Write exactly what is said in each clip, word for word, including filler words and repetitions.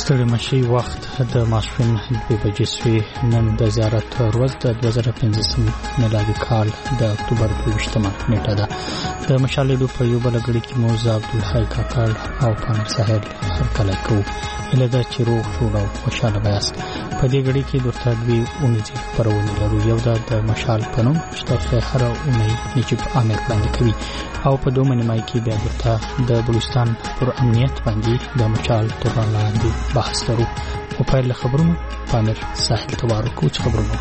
ستړي مشي وخت د ماسپښین دوه بجې شوې. نن د زیارت ورځ د دوه زره پنځه میلادي کال د اکتوبر دوه ویشتمه نیټه ده. د مشالېدو په یو بل غړي کې موزه عبدالحی کاکړ او پامیر ساحل هرکلی کوو. هیله ده چې روغ جوړ او خوشحاله به یاست. په دې غړي کې درته دوې اونیزې خپرونې لرو. یو ده د مشال په نوم چې تاسو هره اونۍ نجیب عامر وړاندې کوي، او په دومره نیمایي کې بیا درته د بلوچستان پر امنیت باندې د مشال تر لاندې بحث لرو. او پیل له خبرونو پامیر ساحل تبارک او خبرونو.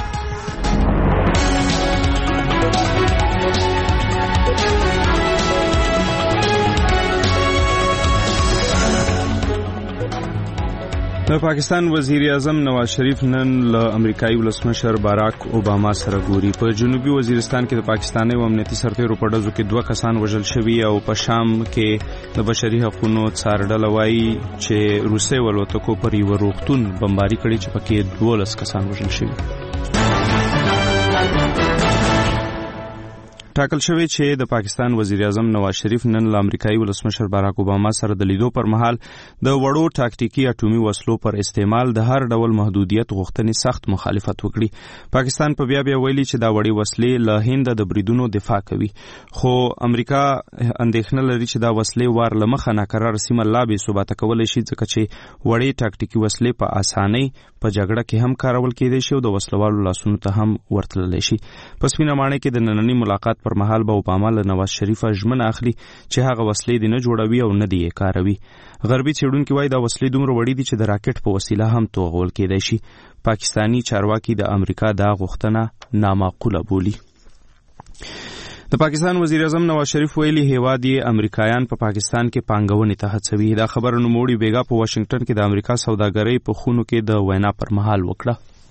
د پاکستان وزیر اعظم نواز شریف نن له امریکایي ولسمشر باراک اوباما سره ګوري. په جنوبي وزیرستان کې د پاکستاني او امنیتي سرتیرو په ډزو کې دوه کسان وژل شوي، او په شام کې د بشري حقوقو څارډله وایي چې روسي ولوتکو پر یو روغتون بمباري کړې چې پکې دولس کسان وژل شوي. ټاکل شوی چې د پاکستان وزیر اعظم نواز شریف نن له امریکایي ولسمشر باراک اوباما سره د لیدو پر مهال د وړو ټاکټیکي اټومي وسلو پر استعمال د هر ډول محدودیت غوښتنې سخت مخالفت وکړي. پاکستان په بیا بیا ویلي چې دا وړې وسلې له هند د بریدونو دفاع کوي، خو امریکا اندېښنه لري چې دا وسلې وار له مخه ناکرار سیمه لا بې ثباته کولی شي، ځکه چې وړې ټاکټیکي وسلې په اسانۍ په جګړه کې هم کارول کېدای شي او د وسلوالو لاسونو ته هم ورتللی شي. په سپینه ماڼۍ کې د ننني ملاقات پر مهال به اوباما له نواز شریفه ژمنه اخلي چې هغه وسلې دې نه جوړوي او نه دې یې کاروي. غربي څېړونکي وایي دا وسلې دومره وړې دي چې د راکټ په وسیله هم توغول کېدای شي. پاکستاني چارواکي د امریکا دا غوښتنه نامعقوله بولي. د پاکستان وزیر اعظم نواز شریف ویلي هیواد یې امریکایان په پا پاکستان کې پانګونې ته هڅوي. دا خبره نوموړي بیګا په واشنگټن کې د امریکا سوداګرۍ په خونو کې د وینا پر مهال وکړه.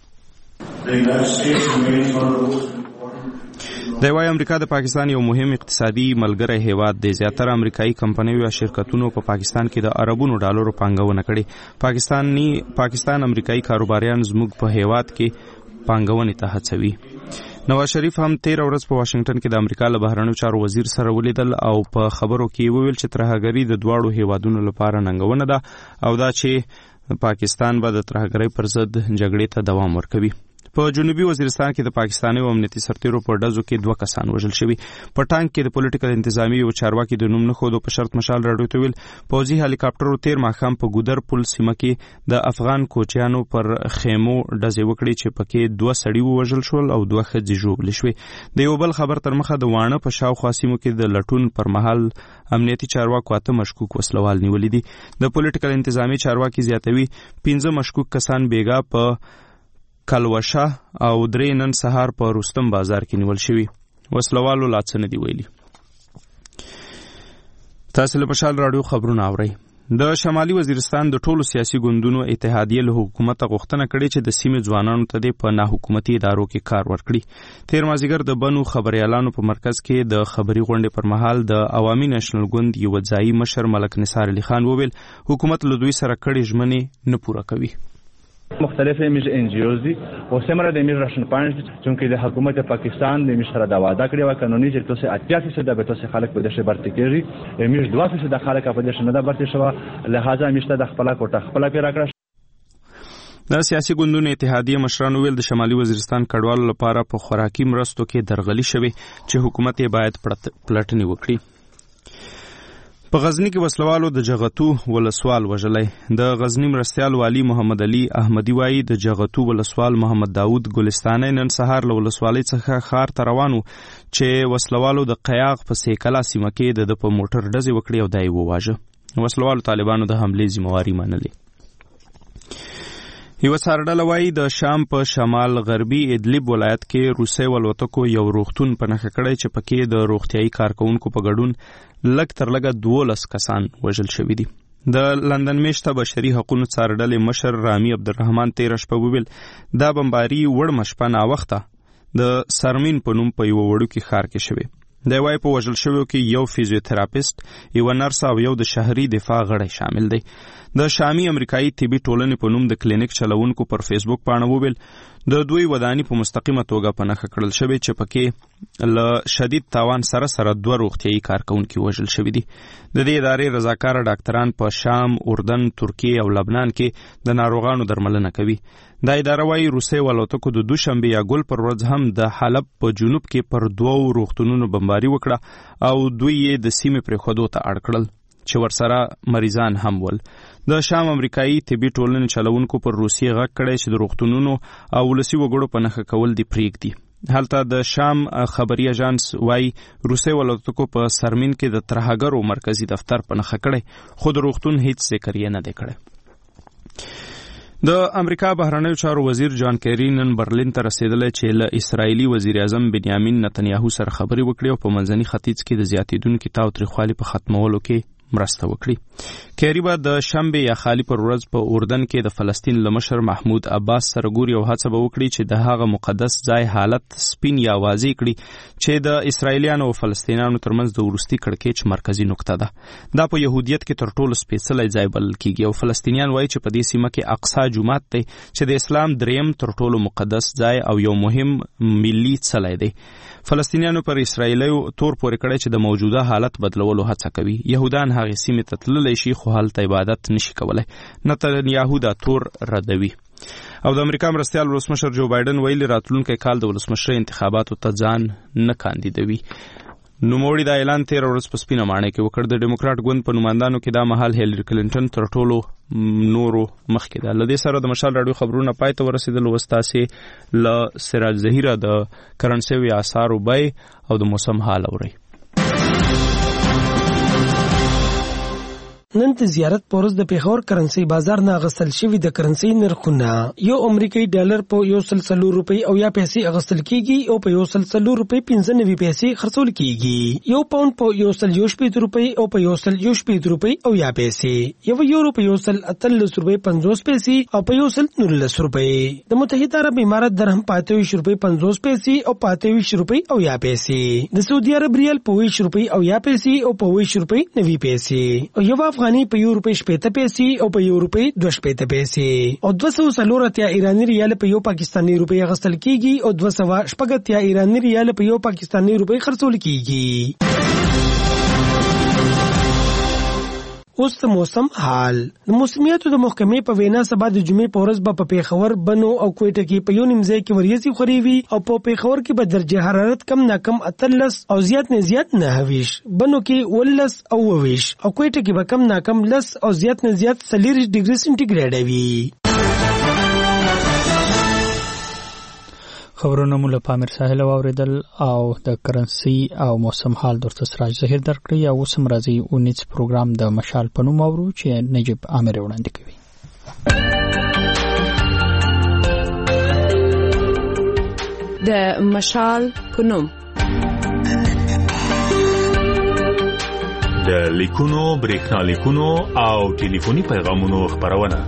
دی وايي امریکا د پاکستان یو مهم اقتصادي ملګری هیواد دی. زیاتره امریکایي کمپنیو یا شرکتونو په پا پاکستان کې د اربونو ډالرو پانګونه کړې. پاکستاني پاکستان امریکایي کاروباریان زموږ په هیواد کې پانګونې ته هڅوي. نواز شریف هم تیر ورځ په واشنگټن کې د امریکا له بهرنیو چارو وزیر سره ولیدل او په خبرو کې وویل چې ترهګري د دواړو هیوادونو لپاره ننګونه ده او دا چې پاکستان به د ترهګرۍ پر ضد جګړې ته دوام ورکوي. په جنوبي وزیرستان کې د پاکستاني او امنیتي سرتیرو په ډزو کې دوه کسان وژل شوي. په ټانک کې د پولیټیکل انتظامی او چارواکي د نوم نه ښودو په شرط مشال راډیو ته ویل پوځي هلیکاپټرو تیر ماښام په ګودر پل سیمه کې د افغان کوچیانو پر خیمو ډزې وکړې چې پکې دوه سړي ووژل شول او دوه ښځې ژوبلې شوې. د یو بل خبر تر مخه د واڼه په شاوخوا سیمو کې د لټون پر مهال امنیتي چارواکو اته مشکوک وسلوال نیولي دي. د پولیټیکل انتظامی چارواکي زیاتوي پنځه مشکوک کسان بیګا په کلوشه او درې نن سهار په رستم بازار کې نیول شوي. وسلوالو لا څه نه دي ویلي. تاسو له مشال راډیو خبرونه اورئ. د شمالي وزیرستان د ټولو سیاسي ګوندونو اتحادیه له حکومت غوښتنه کړې چې د سیمې ځوانانو ته په ناحکومتي ادارو کې کار ورکړي. تیر مازدیګر د بنو خبريالانو په مرکز کې د خبري غونډې پر مهال د عوامي نېشنل ګوند یو ځایي مشر ملک نثار علي خان وویل حکومت له دوی سره کړې ژمنې نه پوره کوي. مختلف میش انجیوز دي او سمره د میش راشن پانچ چونکه د حکومت پاکستان د میش سره دا وعده کړې و قانوني چې تاسو اتیا فیصد به تاسو خلک په دشه برتی کېږي، میش دوه فیصد خلک په دشه نه برتی شو، لہذا میش ته د خپل کوټه خپل پیرا کړ. د سیاسي ګوندونو اتحادیه مشرانو ویل د شمالي وزیرستان کډوالو لپاره په خوراکي مرستو کې درغلي شوي چې حکومت یې باید پلټنې وکړي. په غزنی کې وسلوالو د جغتو ولسوال وژلی. د غزنی مرستیال والی محمد علي احمدي وایي د جغتو ولسوال محمد داود ګلستاني نن سهار له ولسوالۍ څخه ښار ته روانو چې وسلوالو د قیاق په سیکلا سیمه کې د په موټر ډزې وکړې او دا یې وواژه. وسلوالو طالبانو د حملې ذمہواري منلې. یو څارډله وایي د شام په شمال غربي ادلب ولایت کې روسي ولوتکو یو روغتون په نښه کړی چې پکې د روغتیایي کارکونکو په ګډون لږ تر لږه دولس کسان وژل شوي دي. د لندن میشته بشري حقوقو څارډلې مشر رامي عبدالرحمن تیره شپه وویل دا بمباري وړمه شپه ناوخته د سرمین په نوم په یو وړوکي ښار کې شوې. د وای په وژل شویو کې یو فیزیوتراپیست، یو نرس او یو د شهري دفاع غړی شامل دی. د شامي امریکایي طبي ټولنې په نوم د کلینیک چلونکو پر فیسبوک پاڼه وویل د دوی وداني په مستقیمه توګه په نښه کړل شوی چې پکې له شدید تاوان سره سره دوه روغتیایي کارکونکي وژل شوي دي. د دې ادارې رضاکاره ډاکټران په شام، اردن، ترکیه او لبنان کې د ناروغانو درملنه کوي. دا اداره وايي روسي والوتکو د دوشنبه یا ګل پر ورځ هم د حلب په جنوب کې پر دوو روغتونونو بمباري وکړه او دوی یې د سیمې پرېښودو ته اړ کړل چې ورسره مریضان هم ول. د شام امریکایي طبي ټولنې چلونکو پر روسیې غږ کړی چې د روغتونونو او ولسي وګړو په نښه کول دې پرېږدي. هلته د شام خبري اژانس وايي روسي والوتکو په سرمین کې د ترهګرو مرکزي دفتر په نښه کړی، خو د روغتون هیڅ ذکر یې نه دی کړی. د امریکا بهرنیو چارو وزیر جان کیری نن برلین ته رسیدلی چې له اسرائیلي وزیر اعظم بنیامین نتنیاهو سره خبرې وکړي او په منځني ختیځ کې د زیاتېدونکي تاوتریخوالي په ختمولو کې مرسته وکړي. کیری به د شنبه یا خالی پر ورځ په اردن کې د فلسطین له مشر محمود عباس سره ګوري او هڅه به وکړي چې د هغه مقدس ځای حالت سپین یا واضح کړي چې د اسرائیلیانو او فلسطینیانو ترمنځ د وروستي کړکېچ مرکزي نقطه ده. دا په یهودیت کې تر ټولو سپېڅلی ځای بلل کیږي او فلسطینیان وایي چې په دې سیمه کې اقصی جومات دی چې د اسلام دریم تر ټولو مقدس ځای او یو مهم ملي څلی دی. فلسطینیانو پر اسرائیلیو تور پورې کړی چې د موجوده حالت بدلولو هڅه کوي. یهودان هغې سیمې ته تللی شي خو هلته عبادت نشي کولی. نتنیاهو دا تور ردوي. او د امریکا مرستیال ولسمشر جو بایدن ویلي راتلونکی کال د ولسمشرۍ انتخاباتو ته ځان نه کاندیدوي. نوموړي دا اعلان تېره ورځ په سپینه ماڼۍ کې وکړ. د ډیموکراټ ګوند په نمایندانو کې دا مهال هیلري کلینټن تر ټولو نورو مخکې ده. له دې سره د مشال راډیو خبرونه پای ته ورسېدل. اوس تاسې له سراج ظهیره د کرنسیو اسعارو بیې او د موسم حال اورئ. نن د زیارت پورز د پیښور کرنسي بازار نه اغستل شوی د کرنسي نرخونه یو امریکایي ډالر په یو سل څلور روپۍ او یا پیسې اغستل کیږي او په یو سل څلور روپۍ پنځه نوي پیسې خرڅول کیږي. یو پاوند په یو سل یو شپېته روپۍ او په یو سل یو شپېته روپۍ او یا پیسې. یو یورو په یو سل اتلس روپۍ پنځوس پیسې او په یو سل نولس روپۍ. د متحده عرب امارات درهم په اته ویشت روپۍ پنځوس پیسې او په اته ویشت روپۍ او یا پیسې. د سعودي عرب ریال په ویشت روپۍ او یا پیسې او په ویشت روپۍ نوي پیسې. او یو افغاني په یو روپۍ شپېته پیسې او په یو روپۍ دوه شپېته پیسې. او دوه سوه څلور اتیا ایراني ریال په یو پاکستاني روپۍ اغستل کیږي او دوه سوه شپږ اتیا ایراني ریال په یو پاکستاني روپۍ خرڅول کیږي. اوس د موسم حال. د موسمیاتو د محکمې په وینا سبا د جمعې په ورځ به په پیښور، بنو او کوټه کې په یو نیم ځای کې وریځې خورې وي او په پیښور کې به درجه حرارت کم نه کم اتلس او زیات نه زیات نهه ویشت، بنو کې ولس او اووه ویشت او کوټه کې به کم نه کم لس او زیات نه زیات څلېرویشت ډګري سینټیګریډ وي. خبرونه مو له پامیر ساحل واوریدل او د کرنسي او موسم حال درته سراج ظهیر درکړي. او اوس هم راځي اونیز پروګرام د مشال په نوم اورو چې نجیب عامر وړاندې کوي. د مشال په نوم د لیکونو، برېښنا لیکونو او ټلیفوني پیغامونو خبرونه.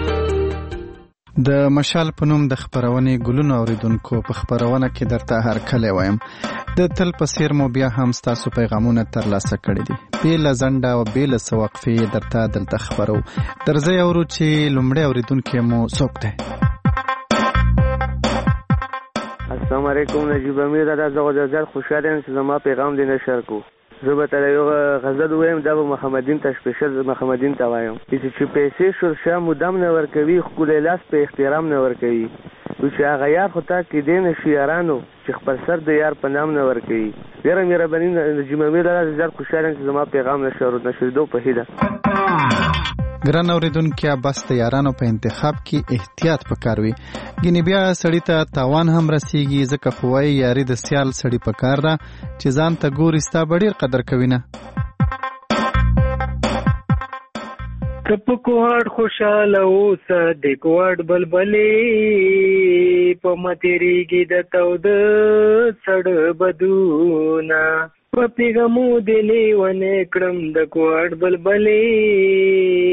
د مشال په نوم د خبرونې ګلونو اوریدونکو په خبرونه کې درته هر کله وایم د تل په څیر مو بیا هم ستاسو پیغامونه ترلاسه کړي دي. بېله ځنډه او بېله څه وقفې درته دلته خبرو. درځئ اورو چې لومړی اوریدونکی مو څوک دی. السلام علیکم نجیب امیر دادا. زه غوډر زیات خوشحاله یم چې زما پیغام دې نشر کو. زه به تر یو غزل ووایم، دا به محمدین ته سپیشل محمدین ته وایم چې پیسې شورشا مدام نه ورکوي، ښکلی لاس په احترام نه ورکوي. چې هغه یار خو تا کېدی نه شي یارانو چې خپل سر د یار په نام نه ورکوي. ډېره مهرباني نجیب امیر دادا. زه زیات خوشحاله یم چې زما پیغام نشریدو په هیله. ګران اوریدونکي، بس د یارانو په انتخاب کې احتیاط پکار وي. ګینې بیا سړی ته تاوان هم رسیږي، ځکه خو وایي یاري د سیال سړي پکار ده چې ځان ته ګوري ستا به ډېر قدر کوي نه. که په کوهاټ خوشحاله اوسه د کوهاټ بلبلې په متېرېږي د توده سړه بدونه په پیغامو دې لیونی کړم د کوهاټ بلبلې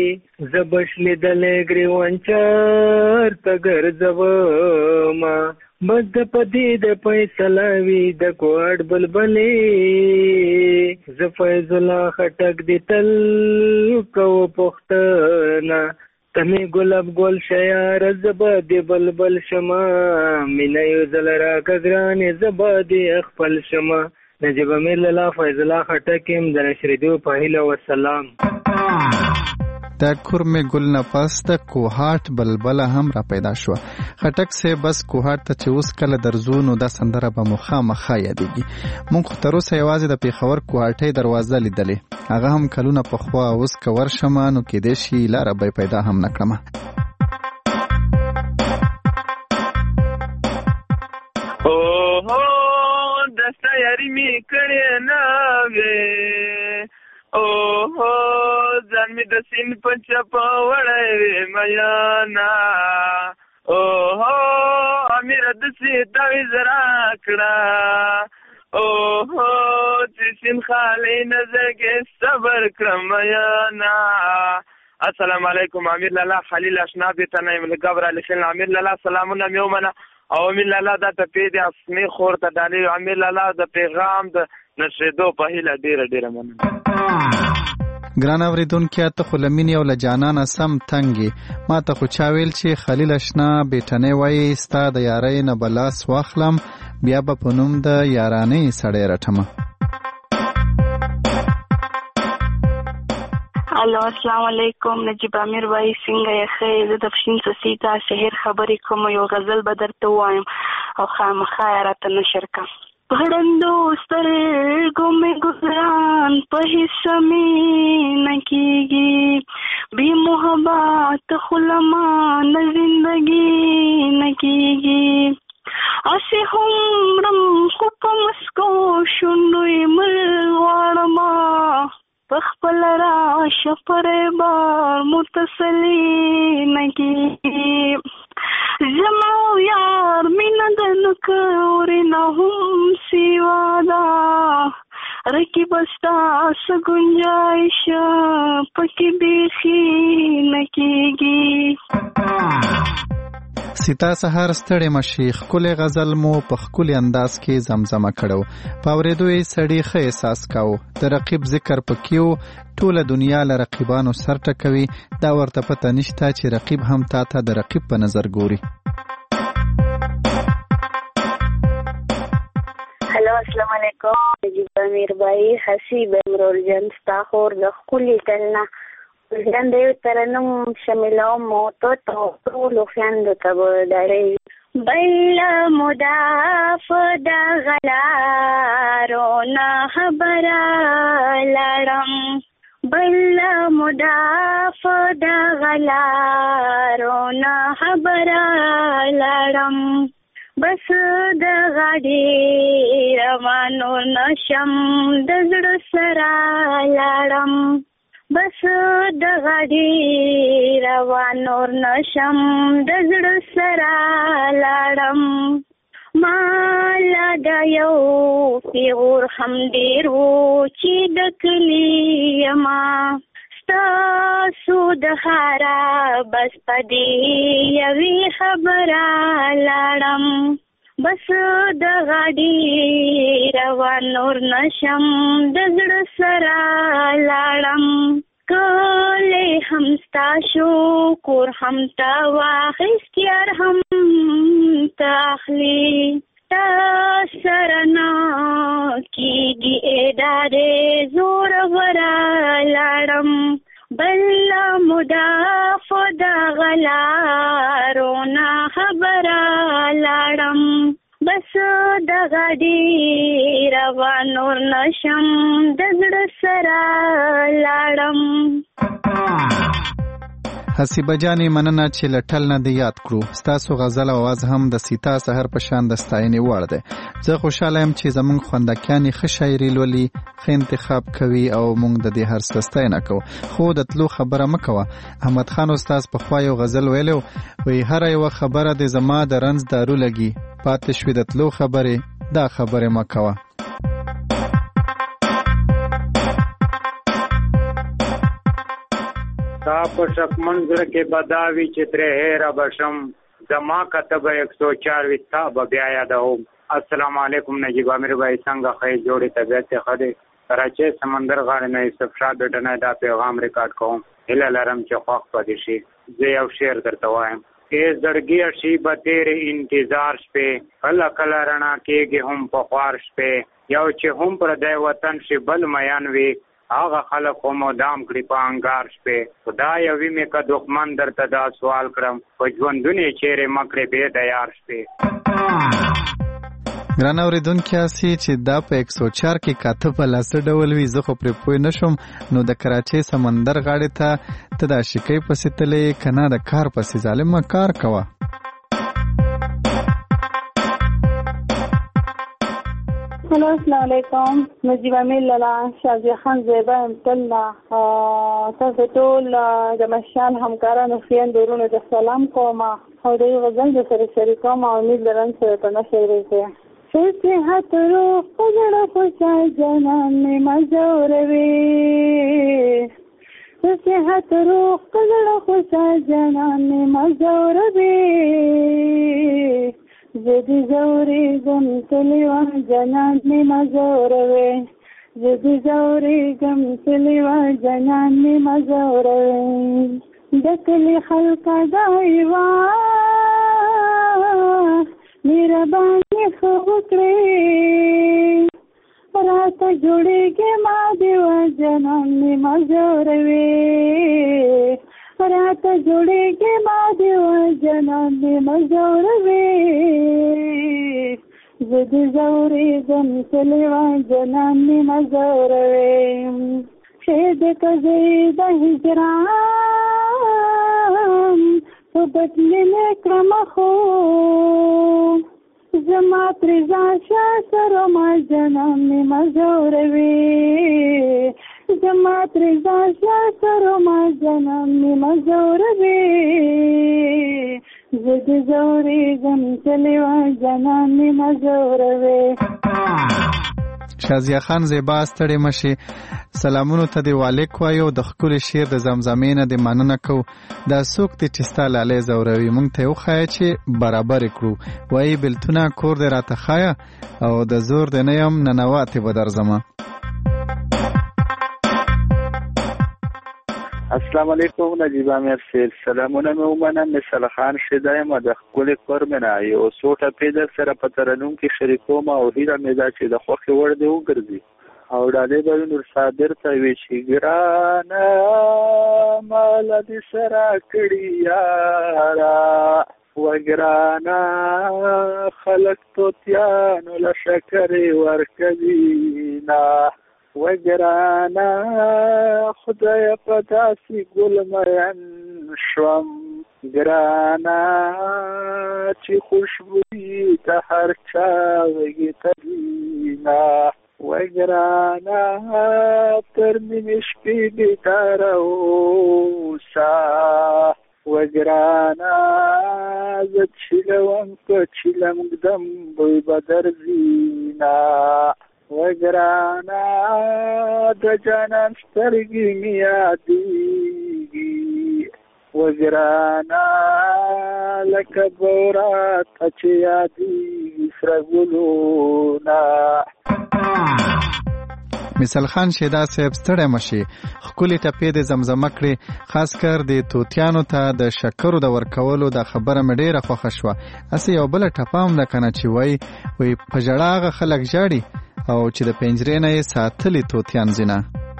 زه بش لیدلی ګریوان چرته ګرځومه بس د پدې د فیصله وي د کوټ بلبلې ز فیض الله خټک دې تل کو پختنا تمه ګلاب ګل شیار زبا دې بلبل شما مینه یو زل را کګران زبا دې خپل شما نجیب امیر لاله فیض الله خټک هم د نشریدو په هیله والسلام. د کورمه ګل نه پس د کوهاټ بلبله هم را پیدا شو. خټک سه بس کوهاټ ته چې اوس کله درځو نو دا سندره به مخامخه یادېږي. مونږ خو تر اوسه یوازې د پیښور کوهاټۍ دروازه لیدلې، هغه هم کلونه پخوا، اوس که ورشمه نو کیدای شي لاره به پیدا هم نه کړمه. اوهو دسته یاري مې کړې نه وې، اوهو ځان مې د سیند په چپه وړی وې میانا، اوهو امیره داسې تعویض راکړه، اوهو چې سیند خالي نظر کې صبر کړم میانا. السلام علیکم امیر لاله خلیل اشنا بیتنه یم له ګبره لیکل امیر لاله سلامونه مې ومنه او امیر لاله دا ته پیدې اسمې خور ته ډالې امیر لاله د پیغام د نشریدو په هیله ډېره ډېره مننه. ګران اوریدونکي ته خو له مینې او له جانانه سم تنګې، ما ته خو چا ویل چې خلیل اشنا بیټنۍ وایي ستا د یارۍ نه به لاس واخلم بیا به په نوم د یارانۍ سړی رټمه. الو السلام علیکم نجیب امیر وای څنګه یې ښه؟ زه د پښین سسیتا شهر خبرې کوم، یو غزل به درته ووایم او خامخا یې راته نشر کړه. پړندو سترګو مې ګزران په حصه مې نه کېږي، بې محبت خو له ما نه زندګي نه کېږي، هسې همرم خو په مسکو شونډو یې مل غواړمه، پخپل راشه پر بار متصلي نه کېږي، زما یار مینه د نکورې نه هم سیوا ده، رقیب ستاسو ګنجایش پکې بیخي نه کېږي. سیتا سهار ستړی مشي، ښکلی غزل مو په ښکلي انداز کې زمزمه کړو، په اورېدو یې سړي ښه احساس کاوه، د رقیب ذکر پکې و، ټوله دنیا له رقیبانو سر ټکوي، دا ورته پته نشته چې رقیب هم تا ته د رقیب په نظر ګوري. هلو السلام علیکم نجیب امیر بھائی، حسیب امرول جان ستا خور د ښکلي ټلنه ځان د یو ترنم شاملوم مو تو ټولو خویندو ته به ډالۍ بل مداف د غلارو نه خبره لاړم، بل مداف د غلارو نه خبره لاړم، بس د غاډې روانو نشم د زړه سره لاړم، بس د غاډې روانو نشم د زړه سره لاړم، مالا د یو پیغور هم ډېر و چې د کلي یما، ستاسو د ښاره بس په دې یوې خبره لاړم، بس د غاډې روان نور نشم د زړه سره لاړم، کلی هم ستا شو کور هم تا واخیستیار هم تا اخلي، تا سره نه کېږي ادارې زور ورا لاړم، بل مداف د غلارو نه خبره لاړم، بس د غاډې روان نور نشم د زړه سره لاړم. حسیبه جانې مننه چې له ټل نه دې یاد کړو، ستاسو غزل او آواز هم د سیتا سحر په شان د ستاینې وړ دی. زه خوشحاله یم چې زموږ خوندکیانې ښه شاعري لولي، ښه انتخاب کوي او موږ د دې هر څه ستاینه کوو، خو د تلو خبره مه کوه. احمد خان استاد پخوا یو غزل ویلی وایي هره یوه خبره د زما د رنځ دارو لګي، پاتې شوې د تلو خبرې، دا خبرې مه کوه. تا په شکمن زړه کې بداوي چې ترې هېره بشم، زما کتب ایک سو چار وستا به بیا یادوم. السلام علیکم نجیب امیر بھائی څنګه خې جوړې طبیعت ته خدای کراچي سمندر غاړه نه یوسف شاه بیٹنه دا پیغام ریکارډ کوم. هله لرم چې خوښ پدې شي. زه یو شعر درته وایم. ای زړګي شي به تیرې انتظار شپې کله کله رڼا کېږي هم په خوار شپې یو چې هم پر دی وطن شي بل میان وي هغه خلک خو مدام کړي په انګار شپې. خدای وي مې که دښمن درته دا سوال کړم په ژوندونې چیرې مه کړې بې د یار شپې. ګران اورېدونکي یاستئ چې دا په یک سو چار کې کاته په لاسه ډول وي. زه خو پرې پوه نه شوم. نو د کراچۍ سمندر غاړې ته ته د عاشقۍ پسې تلې که نه د کار پسې؟ ظالمه کار کوه. هلو السلام علیکم. نجیب امیر لالا شازیه خان زیبا امتلنا تاسو ټول د مشال همکارانو خویندو ورونو ته سلام کوم او د یو غزل د سره شریکوم او امید لرم چې په نشر وکړي. صحت روح پزړه خوشای جنان می مزوروي صحت روح پزړه خوشای جنان می مزوروي زدي زوري غم تلوا جنان می مزوروي زدي زوري غم تلوا جنان می مزوروي دکلی خلق دایوا میرا باندې خوکړې راته جوړېږي ما دیوا جنان می مزوروي راته جوړېږي ما دیوا جنان می مزوروي زدي زورېږم تلوا جنان می مزوروي شهید کزی د هجران په بدلی نکرم خو زما ترزا شا سر ما جنان می مزوروي زما ترزا شا سر ما جنان می مزوروي زد زوري غم چلیوا جنان می مزوروي. شازیه خان زیبا ستړې مشي. سلامونو ته دی والیک وایو. د ښکلي شعر د زمزمې نه دی مننه کو. دا څوک دی چې ستا لالی زوروي موږ ته یې وښایه چې برابر یې کړو. وایي بېلتونه کور دی راته ښایه او د زور دی نه یم ننواتې به درځمه. السلام علیکم نجیب امیر صاحب. سلامونه مې ومنم. مثال خان شیدا یم د ښکلې کور مې نه یو څو ټپې در سره په ترنم کې شریکوم او هیله مې ده چې د خوښې وړ دې وګرځي او ډالۍ به وي نور صابر ته وي چې ګرانه ماله دې سره کړي یاره وګرانه خلک توتیانو له شکرې ورکوي نه وګرانه خدای په داسې ګل مین شوم ګرانه چې خوشبويي د هر چا وږي تلينه وګرانه تر نیمې شپې بیداره اوسه وګرانه زه چیلوم که چیلم ږدم بوی به درځینه وګرانه د جانان سترګې مې یادېږي وګرانه لکه بورات چې یادېږي سره ګلونه. مثال خان شیدا صاحب ستړی مشي. ښکلې ټپې د زمزمه کړې. خاص کر د توتیانو ته د شکرو د ورکولو د خبره مې ډېره خوښه شوه. هسې یو بله ټپه هم ده که نه چې وایي وایي په ژړا هغه خلک ژاړي او چې د پنجرې نه یې ساتلي توتیان ځینه.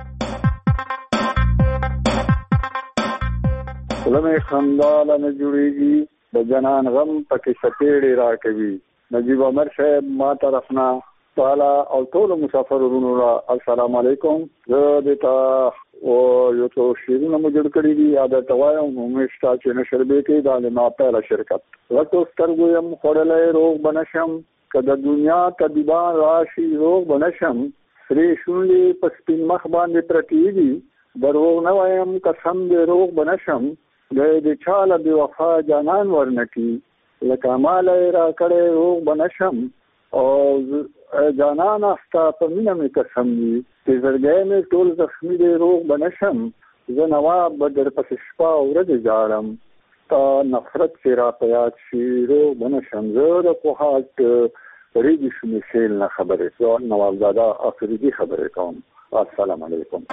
خوله مې خنداله نه جوړېږي د جنان غم پکې څپېړې راکوي. نجیب امیر صاحب ما طرف نه تعالی او ټولو مسافر ورونو را السلام علیکم. زه دې ته یو څو شعرونه مو جوړ کړي دي یا درته وایم امید شته چې نشر به کې دا د ناپیله شرکت ورته سترګو یم خوړلی روغ به نشم که د دنیا طبیبان راشي روغ به نشم سرې شونډې په سپین مخ باندې پرتې دي دروغ نه وایم قسم دې روغ به نشم دی د چا له بې وفا جانان ورنکي لکه ماله یې راکړی روغ به نشم او جانانه ستا په مینه مې قسم وي چې زړګی مې ټول زخمي دی روغ به نشم زه نواب به در پسې شپه او ورځې ژاړم تا نفرت چې را په یاد شي روغ به نشم زه د کوهاټ ریډي شمیسیل نه خبرې زه نوابزاده افریدي خبرې کوم. السلام علیکم.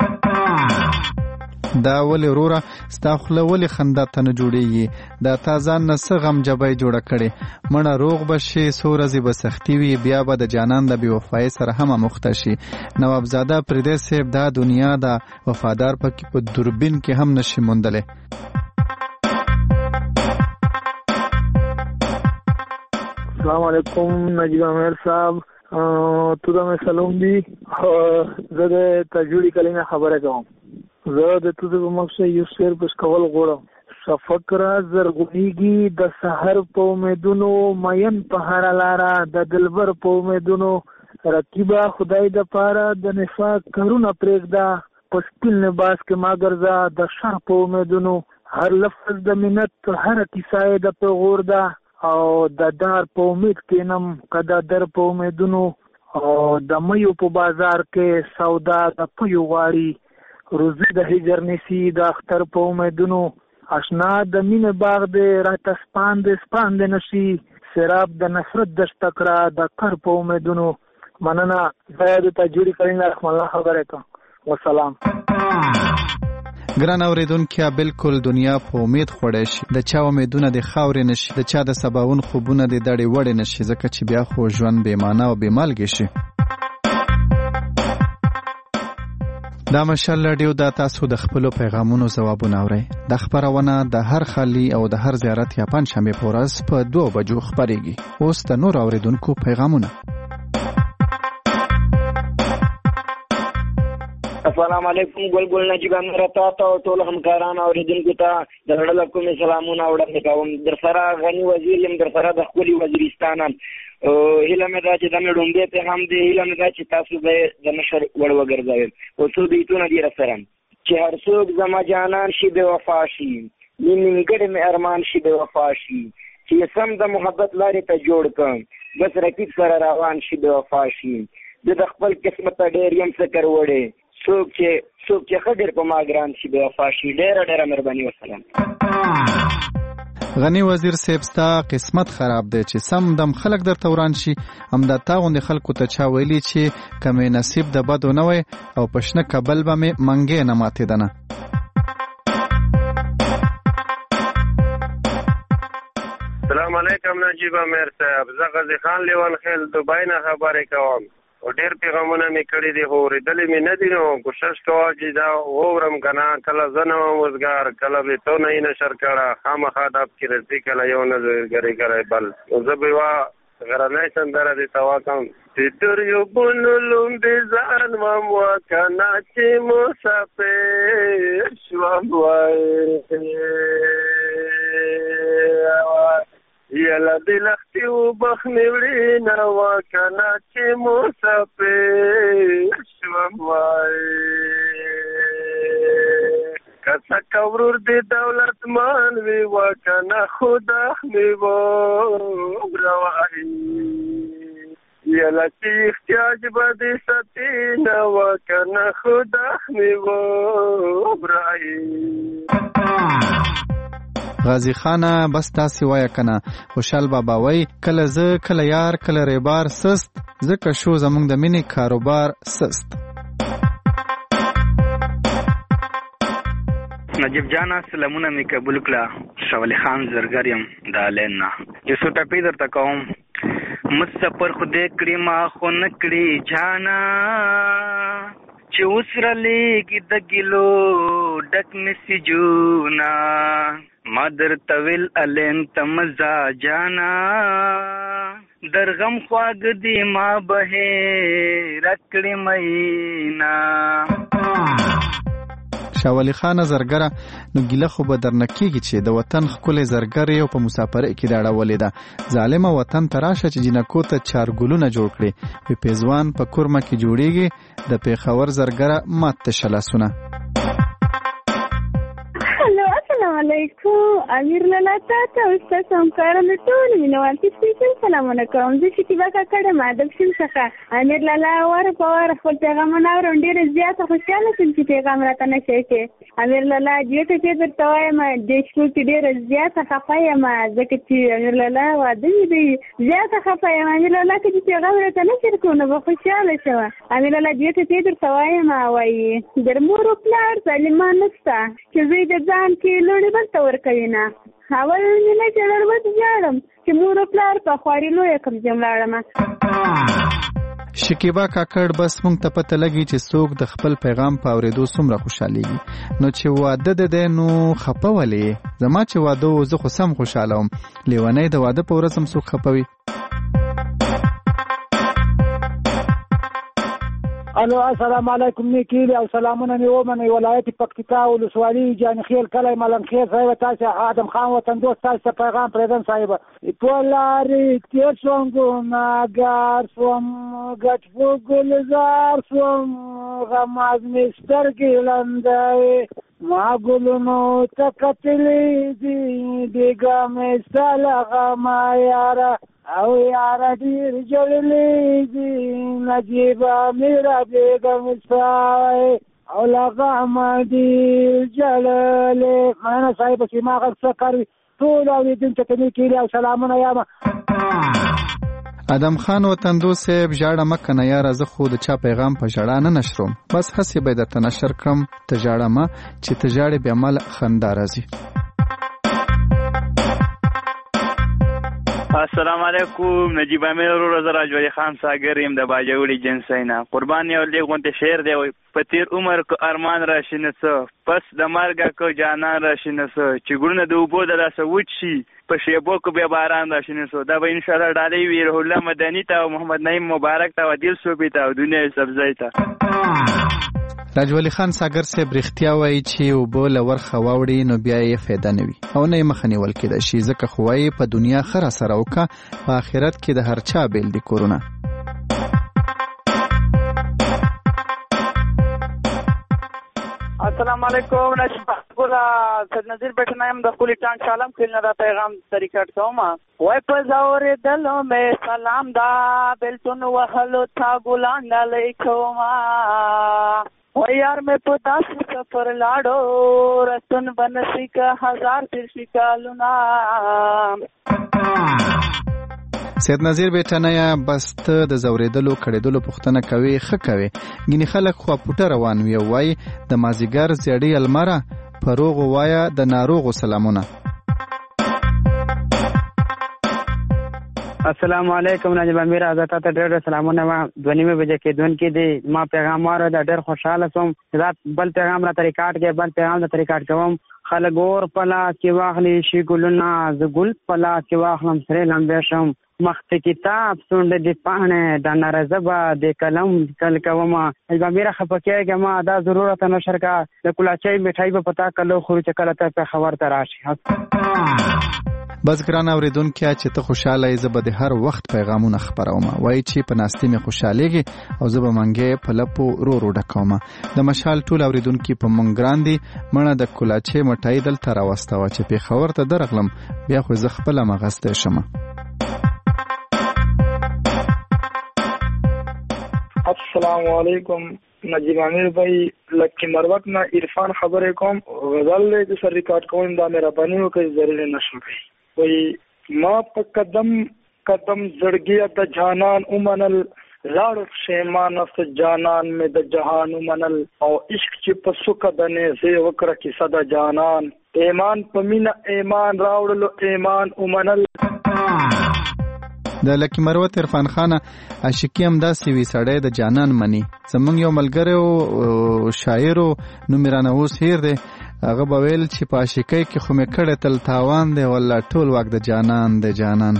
دا ولې وروره ستا خوله ولې خندا ته نه جوړېږي؟ دا تا ځان نه څه غم جبی جوړه کړې؟ مړه روغ به شې، څو ورځې به سختي وي، بیا به د جانان د بې وفایۍ سره هم مخته شي. نوابزاده پردی صاحب دا دنیا دا وفادار پکې په دوربین کې هم نشي موندلی. السلام علیکم نجیب امیر صاحب، تو دا میں سلام دی. زه د تجوړي کلی نه خبره کوم. زه د تو د مقصد یو شعر پس کول غواړم. شفق را زرغونیږي د سحر په امیدونو، مین په هر لاره د دلبر په امیدونو، رقیبه خدای د پاره د نفاق کارونه پرېږده، په سپین لباس کې ما ګرځه د شر په امیدونو، هر لفظ د منت هر کیسه د پیغور ده، او د دار په امید کینم کدا در په امیدونو، او د میو په بازار کې سودا د پیو غواړي، روزي د هجر نسی د اختر په امیدونو، اشنا د مینې باغ دی راته سپاند سپاند نشي، سراب د نفرت د شتکړه د کر په امیدونو. مننه. زه د تجوړي کلینه رحم الله خبره کوم. وسلام. ګران اوریدونکو، بالکل دنیا په امید خوړی شي، د چا امیدونه د خاورې نشي، د چا د سباون خوبونه د دړې وړې نشي، ځکه چې بیا خو ژوند بې معنا او بې مالګې شي. دا مشال راډیو دا تاسو د خپلو پیغامونو ځوابونه اورئ. دا خپرونه د هر خالي او د هر زیارت یا پنجشنبې په ورځ په دوه بجو خپرېږي. اوس د نور اوریدونکو پیغامونه. السلام علیکم ګلګل نجیب امیر تا ته او ټول همکاران او اوریدونکو ته د زړه کوم سلامونه وړاندې کوم. در سره غنی وزیر یم، در سره د ښکلي وزیرستان. هیله مې دا چې د مې ډومبې پیغام دی، هیله مې دا چې تاسو به د نشر وړ وګرځوئ. او څو بیتونه دي راسره چې هر څوک زما جانان شي بې وفا شي، نیمګړی مې ارمان شي بې وفا شي، چې سم د محبت لارې ته جوړ کړم بس رقیب سره روان شي بې وفا شي. زه د خپل قسمت ډېر یم فکر وړی، څوک چې څوک چې ښه ډېر په ما ګران شي بې وفا شي. ډېره ډېره مهرباني. وسلام. غنی وزیر صاحب ستا قسمت خراب دی چې سم دم خلک درته وران شي. همدا تا غوندې خلکو ته چا ویلي چې که مې نصیب د بدو نه وی او په شنه کبل به مې منګې نه ماتېدنه. السلام علیکم نجیب امیر صاحب، زه غازی خان لیوان خیل دوبای نه خبرې کوم. او ډېر پیغامونه مې کړي دي خو اورېدلې مې نه دي، نو کوشش کوه چې دا واورم که نه. کله زه نه وم وزګار، کله به تو نه یې نشر کړه، خامخا دا پکې راځي، کله یو نظرګري کړی بل. نو زه به یوه غرنۍ سندره دې ته واکم چې تر یو بونو لومبې ځان وم وکنه چې مسافر شوم وای یلا دلختی و بخنی وڑی نوا کنا چی مسافر شوم وای کسا کورور دی دولت مان وی وکنا خدا خنیو روائی یلا چی احتیاج بدی ستی نوا کنا خدا خنیو روائی. غازی خانه بس تاسې وایه کنه. خوشحال بابا وای کله زه کله یار کله ریبار سست، ځکه شو زمونږ د مینې کاروبار سست. نجیب جانا سلامونه می قبول کړه. شاولی خان زرګر یم د الین نه. یو څو ټپې درته کوم. مسافر خدای کړي ما خو نه کړي جانا، چې اوس رالیږي د ګیلو ډک مسیجونه، ما درته ویل الین ته مزه جانا، در غم خواږه دي ما بهیره کړې مینا. شاولی خان زرګره نو ګیله خو به درنه کېږي چې د وطن ښکلی زرګر یې په مسافرۍ کې دا اړولې ده. ظالمه وطن ته راشه چې جنکو ته چارګلونه جوړ کړي. په پیزوان په کورمه کې جوړیږي، د پیښور زرګره مات ته شلاسونه. السلام علیکم. امیر لالا تاسو او تاسو همکارانو ټول مینوال سپیشل سلامونه کوم. زه شکیبا کاکړه یم د پښین څخه. امیر لالا واره په واره خپل پیغامونه اورم، ډېره زیاته خوشحاله شوم چې پیغام راته نشئ کې. امیر لالا ډېر څه درته وایم، دې شپو کې ډېره زیاته خفه یم ځکه چې امیر لالا واده مې دی. زیاته خفه یم. امیر لالا که چې پیغام راته نشر کړو نو به خوشحاله شوه. امیر لالا ډېر څه درته وایم، وایي در مور و پلار ظالمان نشته چې زوی د ځان کې لوڼې بل ته ورکوي نه. اول مې نه چې ډېر وژاړم چې مور و پلار په خواري لویه کړم چې ولاړم. شکیبا کاکړ بس مونږ ته پته لګي چې څوک د خپل پیغام په اورېدو څومره خوشحالېږي. نو چې واده د دی نو خفه ولې؟ زما چې واده و زه خو سم خوشحاله وم، لیونی د واده په ورځ هم څوک خفه وي؟ الو السلام علیکم. نیکیلی او سلامونه مې ومنئ. ولایت پکتیکا ولسوالي جانخیل کلی ملنخیل صاحب، تاسو آدم خان وطن دوست تاسو ته پیغام پرېږدم صاحب. په لارې تېر شوم ګناهګار شوم، ګټ په ګلزار شوم، غماز مې سترګې لنده ما ګلونو ته کتلې دي، بېګا مې ستا له غمه یاره او یاره ډېر جړلې دي، نجیبه مې را بېګا مې ستا او له غمه ډېر جړلې. مننه صاحب چې ما غږ څه کوي ټول اورېدونکو ته مې کیلي او سلامونه یامه. ادم خان وطندو صاحب ژاړه مه کنه یاره، زه خو د چا پیغام په ژړا نه نشروم، بس هسې به درته نشر کړم ته ژاړه مه چې ته ژاړې بیا ما خندا راځي. السلام علیکم. نجیب امیر ورور زه راجوری خان ساګر یم د باجوړي جنسۍ نه. قربان یو لږ غونډې شعر دی، په تیر عمر که ارمان راشي نه څه، پس د مرګه که جانان راشي نه څه، چې ګلونه د اوبو د لاسه وچ شي، په شیبو که بیا باران راشي نه څه. دا به انشاءالله ډالۍ وي روح الله مدني ته او محمد نعیم مبارک ته او عادل صوبي ته او دنیا سبزی ته. راجولی خان ساګر صاحب رښتیا وایي چې اوبه له ورخه واوړي نو بیا یې فایده نه وي او نه یې مخه نیول کېدای شي، ځکه خو وایي په دنیا ښه راسره وکړه، په آخرت کې د هر چا بیل دي کورونه. السلام علیکم. نشبه سید نظیر بیٹھنا یم د خپل ټانک سلام کله دا پیغام طریقټ کوم. وای په زور دلو مې سلام دا بلتون وهلو تا ګلان علیکم. وای یار مې په داس سفر لاړو رسن بنسی کا هزار تر شکالونا. سید نظیر بیٹنیا بس ته د زوریدلو کړېدلو پوښتنه کوي، ښه کوي. ګینې خلک خو پټه روان وي او وایي د مازیګر زیړی المره په روغو وایه د ناروغو سلامونه. السلام علیکم. نجیب امیر حضرت ته ډېر سلامونه. ما دوه نیمې بجې کېدونکي دي، ما پیغام واورېد، ډېر خوشحاله شوم. دا بل پیغام راته ریکارډ کې بل پیغام راته ریکارډ کوم. خلک اور په لاس کې واخلي شي ګلونه، زه ګل په لاس کې واخلم سرې لمبې شم. مخته کتاب څونډه د پاڼې د نارزه به د قلم لیکل کومه. نجیب امیر خفه کېږه ما دا ضرورت نشر کا د کلاچۍ میټھای به پتا کلو خورو چې کله ته خبر ته راشي. بس ګران اوریدونکو چې ته خوشاله یې، زه به د هر وخت پیغامونه خپروم. وایي چې په ناستې مې خوشحالېږي او زه به منګې په لپو رو رو ډکوم. د مشال ټول اوریدونکي په مونږ ګران دي، مړه د کلاچۍ مټۍ دلته راوستوه چې پېښور ته درغلم، بیا خو زه خپله مغستی شم. السلام علیکم. نجیب امیر بھائی لکی مروت نا عرفان خبرې کوم. غزل له د سر ریکارډ کوم دا مې ربانی وکړي ضروري نشم کوي. وای ما په قدم قدم زړګي د جانان اومنل، لاړ شیمان نفس جانان مې د جهان اومنل، او عشق چې په سوکه د نېزې وکړه کیسه د جانان، ایمان په مینه ایمان راوړلو ایمان اومنل. د لکی مروت عرفان خان عاشقي هم داسې وي سړی د جانان مني. زمونږ یو ملګری او شاعر نوم یې رانه اوس هیر دی، هغه به ویل چې په عاشقۍ کې خو مې کړی تل تاوان دی، والله ټول واک د جانان دی جانان.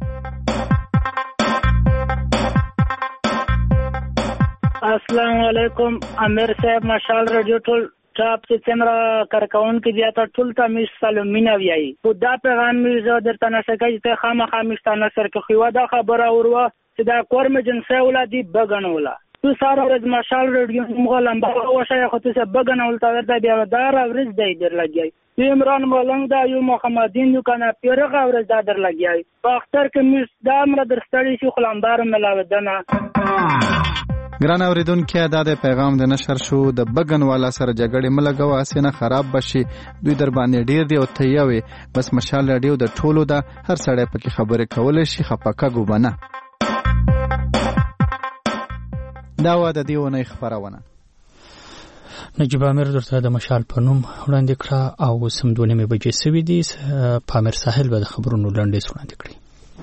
السلام علیکم. امیر صاحب مشال رادیو ټول چاپ چې څنګه کارکون کې بیا ته ټول ته مش سلامونه ویایي. خو دا پیغام مې زه درته نشه کوي چې خامخا مش ته نشر کې خو دا خبره اوروه چې دا کور مې جنسه ولادي بغنوله. تو ساره ورځ مشال رادیو موږ لمبا وشه خو ته بغنول تا ورته بیا دا ورځ دی در لګي. عمران ملنګ دا یو محمدین یو کنه پیرغه ورځ دا در لګیای په اختر کې مس دا مر درستړی شو خلندار ملاودنه. ګران اوریدونکو دا د پیغام د نشر شو د بګن والا سره جګړې ملګو اسنه خراب بشي دوی در باندې ډیر دی او تیوي بس مشال رادیو د ټولو دا هر سړی پکې خبره کول شي خپکا ګوبنه. دا و د دیونه خبرونه نجیب امیر درته د مشال په نوم وړاندې کړه او سم دوه نیمه بجې سوي دي. پامیر ساحل به د خبرونو لنډیز وړاندې کړي.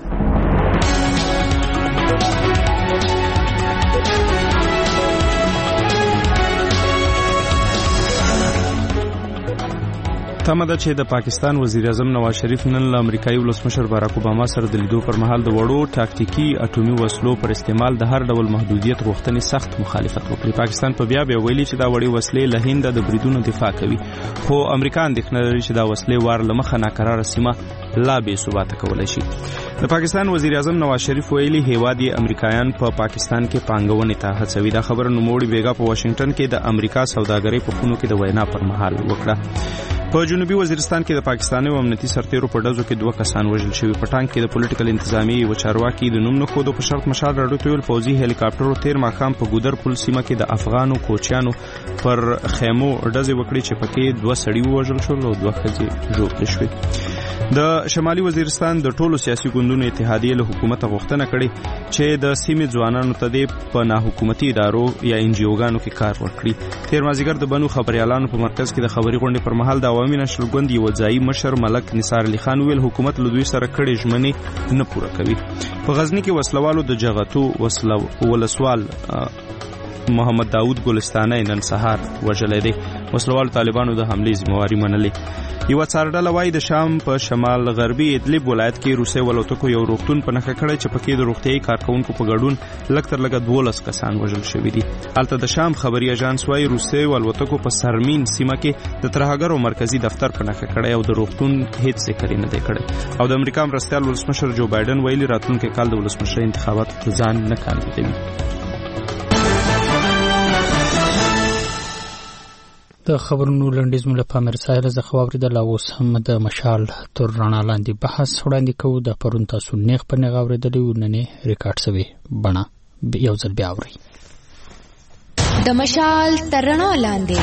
تمه ده چې د پاکستان وزیر اعظم نواز شریف نن له امریکایي ولسمشر باراک اوباما سره د لیدو پر مهال د وړو ټاکټیکي اټومي وسلو پر استعمال د هر ډول محدودیت غوښتنې سخت مخالفت وکړي. پاکستان په بیا بیا ویلي چې دا وړي وسلې له هند د بریدونو دفاع کوي، خو امریکا اندېښنه لري چې دا وسلې وار له مخه ناقراره سیمه لا بې ثباته کولای شي. د پاکستان وزیر اعظم نواز شریف ویلي هیواد یې امریکایان په پا پاکستان کې پانګونې ته هڅوي. دا خبره نوموړي بیګا په واشنگټن کې د امریکا سوداګرۍ په خونو کې د وینا پر مهال وکړه. په جنوبي وزیرستان کې د پاکستاني او امنیتي سرتیرو په ډزو کې دوه کسان وژل شوي. په ټانک کې د پولیټیکل انتظامی او چارواکي د نوم نه خودو په شرط مشال راډیو ته ویل فوزي هلیکاپټرو تیر ماښام په ګودر پل سیمه کې د افغانو کوچیانو پر خیمو ډزې وکړي چې پکې دوه سړي وژل شول او دوه ښځې ژوبلې شوې. د شمالي وزیرستان د ټولو سیاسي ګوندونو اتحادیې له حکومت غوښتنه کړې چې د سیمې ځوانانو ته د په ناحکومتي ادارو یا ان جی اوګانو کې کار ورکړي. تیر مازیګر د بنو خبريالانو په مرکز کې د خبري غونډې پر مهال د عوامي نشر ګوند یو ځایي مشر ملک نثار علي خان ویل حکومت له دوی سره کړې ژمنې نه پوره کوي. په غزنی کې وسلوالو د جغتو وسلو ولسوال محمد داود ګلستانه نن سهار وژلې دي. وسلوالو طالبانو د حملې ذمہواری منلې. یو څارډله وایي د شام په شمال غربي ادلب ولایت کې روسي ولوتکو یو روغتون په نښه کړی چې پکې د روغتيایي کارکونکو په ګډون لږ تر لږه دولس کسان وژل شوي دي. هلته د شام خبري اژانس وایي روسي ولوتکو په سرمین سیمه کې د ترهګرو مرکزی دفتر په نښه کړی او د روغتون هیڅ ذکر نه دی کړی. او د امریکا مرستیال ولسمشر جو بایدن ویلي راتلونکي کال د ولسمشر انتخاباتو ته ځان نه کاندیدوي. د خبرونو لنډیز مو له پامیر ساحل څخه واوریدل. اوس هم د مشال تر رڼا لاندې بحث وړاندې کوو. د پرون تاسو نیغ په نیغ اوریدلی و، ننې ریکارډ شوی بڼه یو ځل بیا اورئ. د مشال تر رڼا لاندې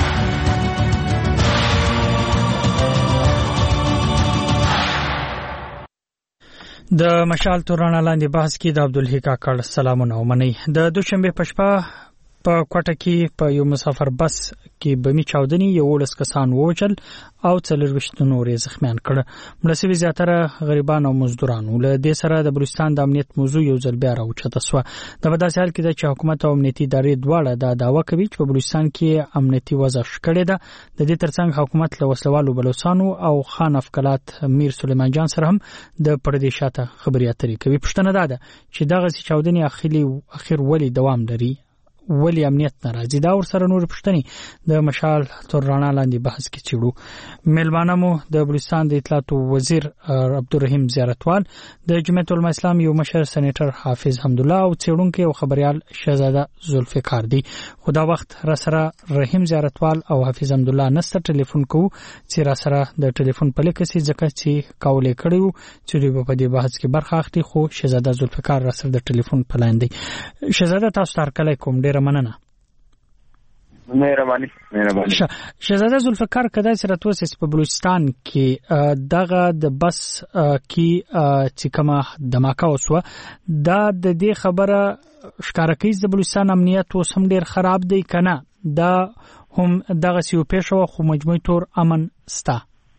د مشال تر رڼا لاندې بحث کې د عبدالحی کاکړ سلامونه ومنئ. د دوشنبه په شپه په کوټه کې په یو مسافر بس کې بمی چاودنی یولس کسان ووژل او څلورویشت نور یې زخمیان کړ. مړه شوي زیاتره غریبان او مزدوران ول. د دې سره د بلوچستان د امنیت موضوع یو ځل بیا راوچته سوه. د په داسې حال کې ده چې حکومت او امنیتي ادارې دواړه دا دعوه کوي چې په بلوچستان کې امنیتي وضع شکړې ده. د دې ترڅنګ حکومت له وسلوالو بلوچستانو او خان افکلات میر سلیمان جان سره هم د پردې شاته خبرې اترې کوي. پوښتنه ده چې دغه چاودنې اخیلی اخر ولی دوام لري، ولی امنیت ناراضي. دا ور سره نور پښتني د مشال تر رڼا لاندې بحث کې چیړو. ملمانه مو د بلوچستان د اطلاعات وزیر عبدالرحیم زیارتوال، د جمعیت العلماء اسلام یو مشر سېنیټر حافظ حمد الله او څېړونکو او خبريال شهزاده ذوالفقار دي. خو دا وخت را سره رحیم زیارتوال او حافظ حمد الله نسته ټلیفون کوو چې را سره د ټلیفون په لیکه سي ځکه چې کاولې کړیو چې دوی په دې بحث کې برخه اخلي. خو شهزاده ذوالفقار را سره د ټلیفون په لاین دی. شهزاده تاسو ته کله کوم ډیره مننه. مهرباني مهرباني. شهزاده ذوالفقار کدا سره توسس په بلوچستان کې دغه د بس کې چې کومه دماکه وسوه، دا د دې خبره ښکاره کوي د بلوچستان امنیت اوس هم ډیر خراب دی کنه؟ دا هم دغه سیو پېښه خو مجموعي تور امن ستا.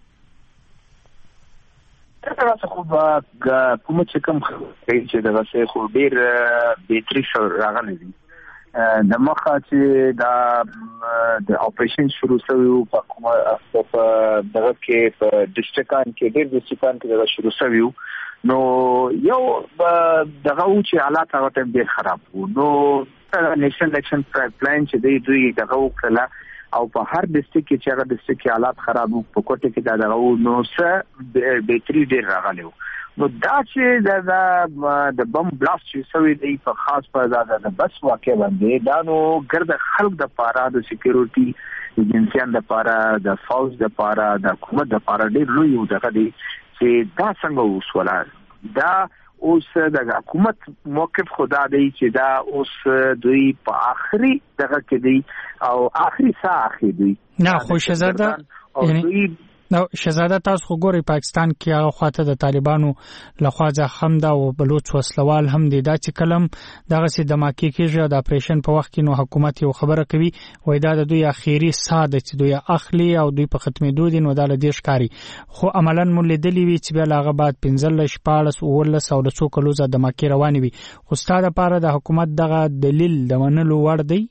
تاسو خو کوم چې کوم چې دغه څه خو ډیر بهتري شو راغلی دی. د مخه چې دا د اپریشن شروع شوی په کومه په دغه کې په ډیسټریکټان کې ډېر ډیسټریکټان کې دا شروع شوی نو یو دغه او چې حالات هغه ته ډېر خراب وو. نو نیشنل اکشن پلان چې دی دوی دغه وکړه او په هر ډیسټریکټ کې چې هغه ډیسټریکټ کې حالات خراب وو په کوټه کې دا دغه نو څه بهتري ډېر راغلی وو. نو دا چې دا د بم بلاست چې سوي دی په خاص په دا د بس واقع باندې دا نو ګرد خلک د پاره د سکیورټي ایجنسیان د لپاره د فوج د لپاره د حکومت د لپاره ډېر لوی یو دغه دی چې دا څنګه وسوله دا اوس د حکومت موقف خدا دی چې دا اوس دوی په آخري دغه کې دی او آخري سا اخی دی نه خو شهزاده یعنی نو شهزاده تاسو خو ګوري پاکستان کې هغه خواته د طالبانو لخوا ځخم دا او بلوچ وسلوال هم دي دا چې کلم دغه سي دماکي کېږي د اپریشن په وخت کې نو حکومت یو خبره کوي وای دا د دوی اخیری ساده چې دوی اخلي او دوی په ختمېدو دي نو دا له دې ښکاری خو عملاً مولې دلی وی چې بل هغه بعد پنځل شپاړس اولس او د څو کلو ز دماکي رواني وي خو ستاده لپاره د حکومت دغه دلیل د منلو وړ دی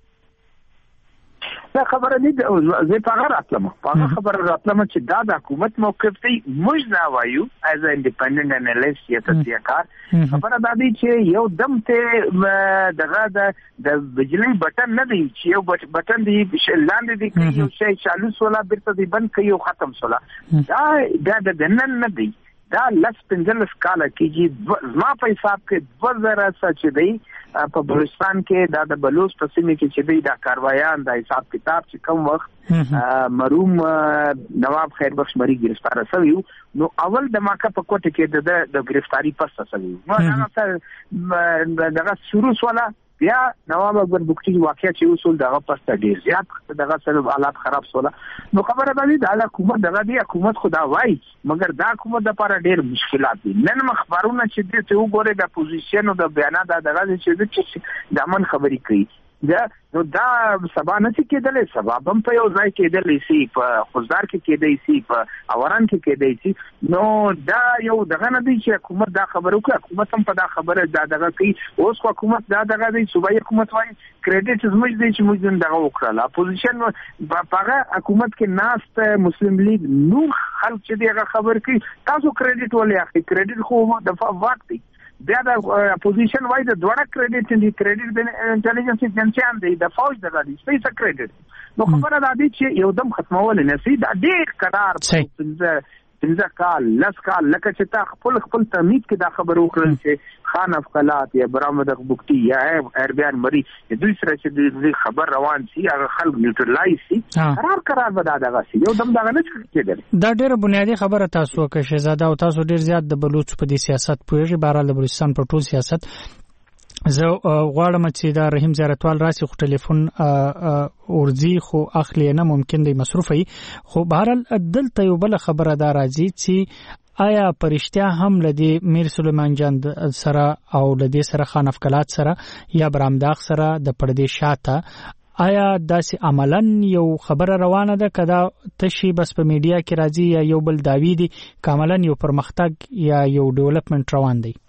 دا خبره نه زه په هغه راتلم په هغه خبره راتلم چې دا د حکومت موقف دی موږ دا وایو as a independent analyst یا تحقیقات خبره دا دی چې یو دم ته دغه د بجلی بټن نه دی چې یو بټن دی لاندې دی چې یو شی چالو سولا بیرته دی بند کوي او ختم سولا دا دا د دنن نه دی دا لس پنځلس کاله کېږي زما په حساب کې دوه زره چې دی په بلوچستان کې دا د بلوچ په سیمه کې چې دی دا کاروایان د حساب کتاب چې کوم وخت مرحوم نواب خیربخش مری گرفتار شوی نو اول د ماکه په کوټه کې د د گرفتاری پس شوی نو هغه دغه شروع ولا بیا نواب اکبر بوکټي واقعیا چې وصول دغه پس ډیر زیات دغه سره حالات خراب سوله نو خبره ده د حکومت دغه دی حکومت خدا وای مګر دا حکومت د لپاره ډیر مشکلات دي نن مخبرونه چې د ته وګوره د اپوزیشن او د بیانات دغه چې د امن خبري کوي دا نو دا سبا نه کېدلې سبا هم په یو ځای کېدلې سي په خوزدار کې کېدې سي په اوران کې کېدې سي نو دا یو دغه نه دی چې حکومت دا خبرو کوي حکومت هم په دا خبره دا دغه کوي اوس حکومت دا دغه دی صوبایي حکومت وايي کریډټ زموږ دی چې موږ دغه وکړل اپوزیشن په هغه حکومت کې ناست مسلم لیگ نو خلک چې دغه خبر کوي تاسو کریډټ ولې اخلي کریډټ خو د واک دی بیا د اپوزیشن وای د دوړه کریډټ دی کریډټ د انټيليجنس ایجنسیان دی د فوج دغه دی سپیس کریډټ نو خبره ده چې یو دم ختمول نه سي دا ډېر قرار پنځه کال لس کال لکه چې تا خپل خپل تمید کې دا خبر وکړل چې خان افقلات یا برآمد بوکټي یا اربيان مری دوی سره چې خبر روان سي هغه خلک نیوټرلایز سي قرار قرار ودا دغه سي یو دم دا نه کېدل دا ډېر بنیادی خبره تاسو کې شهزاده او تاسو ډېر زیات د بلوچ په دې سیاست پوهیږئ بهرحال د بلوچستان په ټول سیاست زه غواړم چې دا رحیم زیارتوال راسي خو ټلیفون اورځي خو اخلي نه ممکن دی مصروفي خو بهرحال دلته یو بل خبره دا راځي چې آیا پرشتیا هم لدی میر سلیمان جان سره او لدی سره خان افقلات سره یا برامداغ سره د پردې شاته آیا داسې عملاً یو خبره روانه ده کدا تشي بس په میډیا کې راځي یا یو بل داوی دي کاملاً یو پرمختګ یا یو ډیولپمنٹ روان دی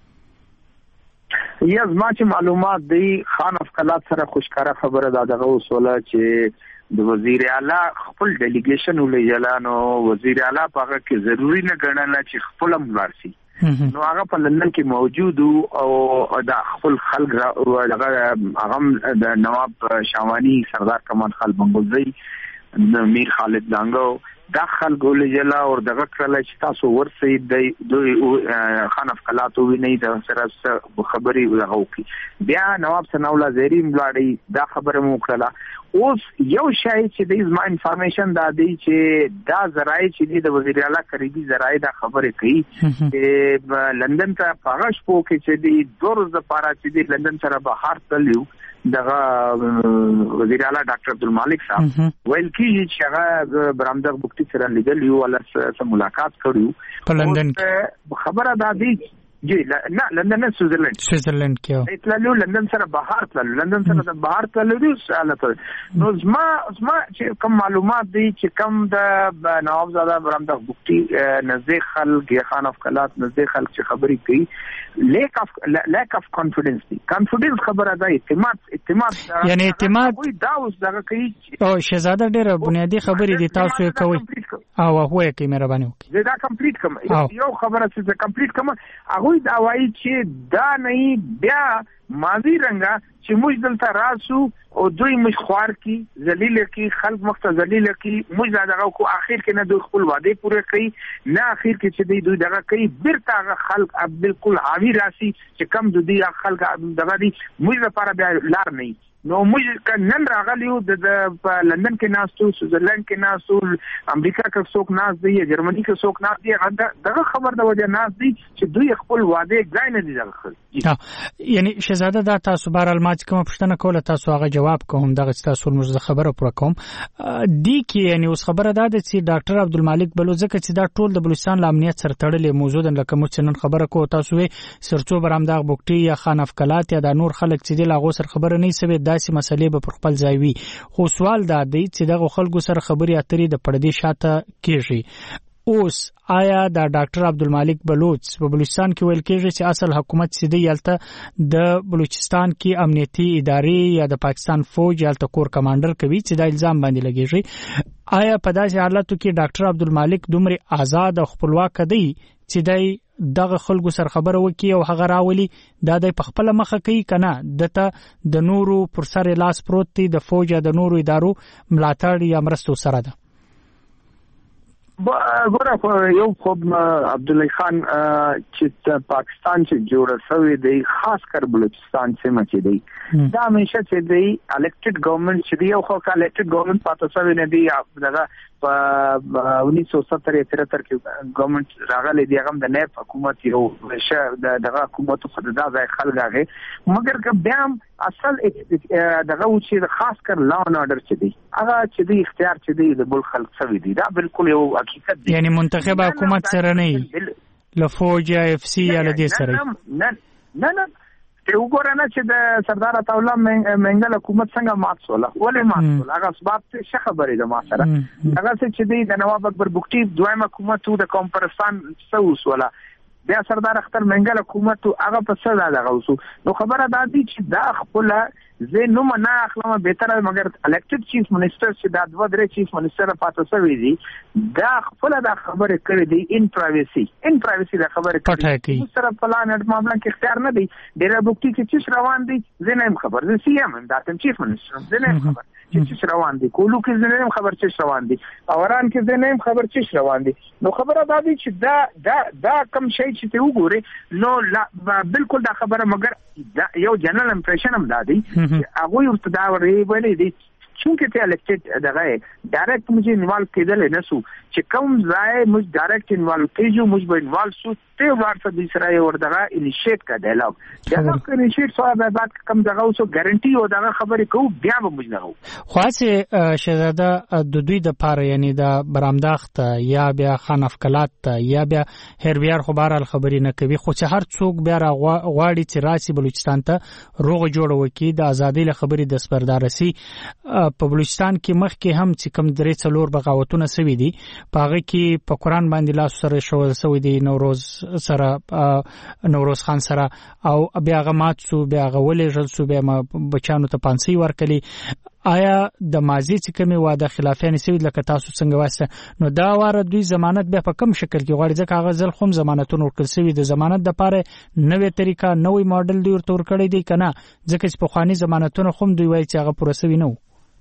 یا زما چې معلومات دی خان افقلات سره خوشکاره خبره ده دغه وسوله چې د وزیر اعلی خپل ډیلیګیشن ولې نو وزیر اعلی په هغه کې ضروری نه ګڼل چې خپل ملارسي نو هغه په لندن کې موجود او د خپل خلک هغه د نواب شاوانی سردار کمال خان بنگلزی میر خالد دانګو دا خلک ولې او دغه کړل چې تاسو ورسې د دوی خان افقلات ویني د سره خبري وغوکی بیا نواب ثناء الله زهري ملاړي دا خبره مو کړله اوس یو شای چې د ما انفارمیشن دا دی چې دا ذرایع چې د وزیر اعلی قریبي ذرایع دا خبره کوي چې لندن ته پاغش پو کې چې د دوه ورځې لپاره چې د لندن سره بهر تللو دغه وزیر اعلی ډاکټر عبدالمالک صاحب ویل کیږي چې هغه برامدغ بوکټي سره لیدل یو ولا سره ملاقات کړو په لندن کې خبره دا دی جی نه لندن نه سویټزرلند سویټزرلند کې ایتلالو لندن سره بهر تلل لندن سره د بهر تلل سالته نو زما زما چې کوم معلومات دي چې کوم د نوابزاده برامدغ بوکټي نزدې خلک خان افقلات نزدې خلک چې خبري کوي لیک اف لیک اف کانفیډنس دي کانفیډنس خبره ده اعتماد اعتماد یعنی اعتماد دا اوس دغه کوي او شهزاده ډېر بنیادی خبرې دي تاسو یې کوي او هو یې کې مهرباني وکړئ زه دا کمپلیټ کوم یو خبره چې کمپلیټ کوم هغه دا وایي چې دا نه بیا ماضی رنګا چې موږ دلته راسو او دوی موږ خوار کی ذلیل کی خلق مخته ذلیل کی موږ دغه کو اخر کې نه دوی خپل وعده پوره کړي نه اخر کې چې دوی دغه کوي بیرته هغه خلق بالکل حاوی راسي چې کم دوی خلق دغه دي موږ لپاره بیا لار نه نو موږ نن راغلیو د لندن کې ناستو، سویټزرلند کې ناستو، امریکا کې څوک ناست دی، جرمني کې څوک ناست دی، دغه خبر د وجه ناست دی چې دوی خپل وعده ځای نه دي ځکه. یعنی شهزاده دا تاسو بهرحال ما چې کومه پوښتنه کوله تاسو هغه جواب کوم، دغه تاسو موږ خبره پوره کوم دی کې. یعنی اوس خبره دا ده چې ډاکټر عبدالمالک بلوچ ځکه چې دا ټول د بلوچستان له امنیت سره تړلې موضوع ده، لکه موږ نن خبره کوو تاسو وې سرچو برامداغ بوکټي یا خان افکلات یا د نور خلک چې د لاغو سره خبره نه سوي داسې مسلې به پر خپل ځای وي. خو سوال دا دی چې دغه خلکو سره خبرې اترې د پردې شاته کیږي. اوس آیا د ډاکټر عبدالمالک بلوچ په بلوچستان کې ویل کېږي چې اصل حکومت چې دی یلته د بلوچستان کې امنیتي ادارې یا د پاکستان فوج یلته کور کمانډر کوي چې دا الزام باندې لګیږي؟ آیا په داسې حالاتو کې ډاکټر عبدالمالک دومره آزاد او خپلواک دی چې دی دغه خلکو سره خبره وکي او هغه راولي دا د خپل مخه کوي کنه دته د نورو پر سر لاس پروت دی د فوج یا د نورو ادارو ملاتړ یا مرستو سره ده؟ ګوره یو خو عبدالله خان چې پاکستان چې جوړ شوی دی خاص کر بلوچستان سیمه چې دی دا همیشه چې دی الیکټډ ګورنمنت چې دی او خو الیکټډ ګورنمنت پاتې شوی نه دی دغه په انیس سو ستر اتر کې ګورنمنت راغلی دی هغه د نیب حکومت یو شه دغه حکومت خو دا ځای خلک هغه مګر که بیا اصل دغه و چې خاص کر لا ان اورډر چې دی هغه چې دی اختیار چې دی د بل خلک شوی دی دا بالکل یو حقیقت دی. یعنی منتخب حکومت سره نه لفوج یا اف سی یا لدی سره نه نه نه ته وګوره نه چې د سردار عطاالله منګل حکومت څنګه مات سوله ولې مات سوله هغه اسباب څه خبرې ده ما سره هغه چې دی د نواب اکبر بوکټي دویم حکومت د کمپرستان څه وسوله بیا سردار اختر منګل حکومت هغه په څه دا دغه وسو نو خبره دا دي چې دا خپل زه نو نه اخلم به تر مګر الیکټډ چیف منسٹر چې دا دوه درې چیف منسٹر پاتې شوی دي دا خپل دا خبره کړې دي ان پرایویسی ان پرایویسی دا خبره کړې سره پلان اډ معاملې کې اختیار نه دی ډیر بوکټي کې چې روان دي زه نه خبر زه سی ام دا تم چیف منسٹر زه نه خبر چې روان دي کولو کې زه نه خبر چې روان دي اوران کې زه نه خبر چې روان دي نو خبره دا دي چې دا دا دا کم شي چې ته وګوري نو لا بالکل دا خبره مګر یو جنرال امپریشن هم دا دی هغه یو تداوري ویلې دي چونکه ته الیکټډ دغه ډایرکټ موږ انوالو کېدل نه سو چې کوم ځای موږ ډایرکټ انوالو کېجو موږ به انوالو سو ته ورته د اسرائیل ور دغه انیشیټ کا ډایلاګ دا که انیشیټ سو به بعد کوم دغه اوسو ګارانټي او دغه خبرې کوو بیا به موږ نه وو خاصه شهزاده د دوی د پاره یعنی د برامداخت یا بیا خان افکلات یا بیا هربیار خبرال خبرې نه کوي خو چې هر څوک بیا غواړي چې راسي بلوچستان ته روغ جوړ وکي د ازادۍ له خبرې د سپردارسي په بلوچستان کې مخ کې هم چې کم درې څلور بغاوتونه سوي دي پاغه کې په قران باندې لاس سره شو سوي دي نوروز سره نوروز خان سره او بیا غمات سو بیا غولې جل سو بیا بچانو ته پانسي ورکلي آیا د ماضي چې کومه واده خلافیان سوي لکه تاسو څنګه واسه نو دا واره دوی ضمانت به په کوم شکل کې غواړي ځکه هغه ځل خو ضمانتونه ورکړل سوي د ضمانت د پاره نوې طریقه نوې ماډل دی ورته ورکړی دی کنه ځکه چې په خواني ضمانتونه خو دوی وایي چې هغه پوره سوي نه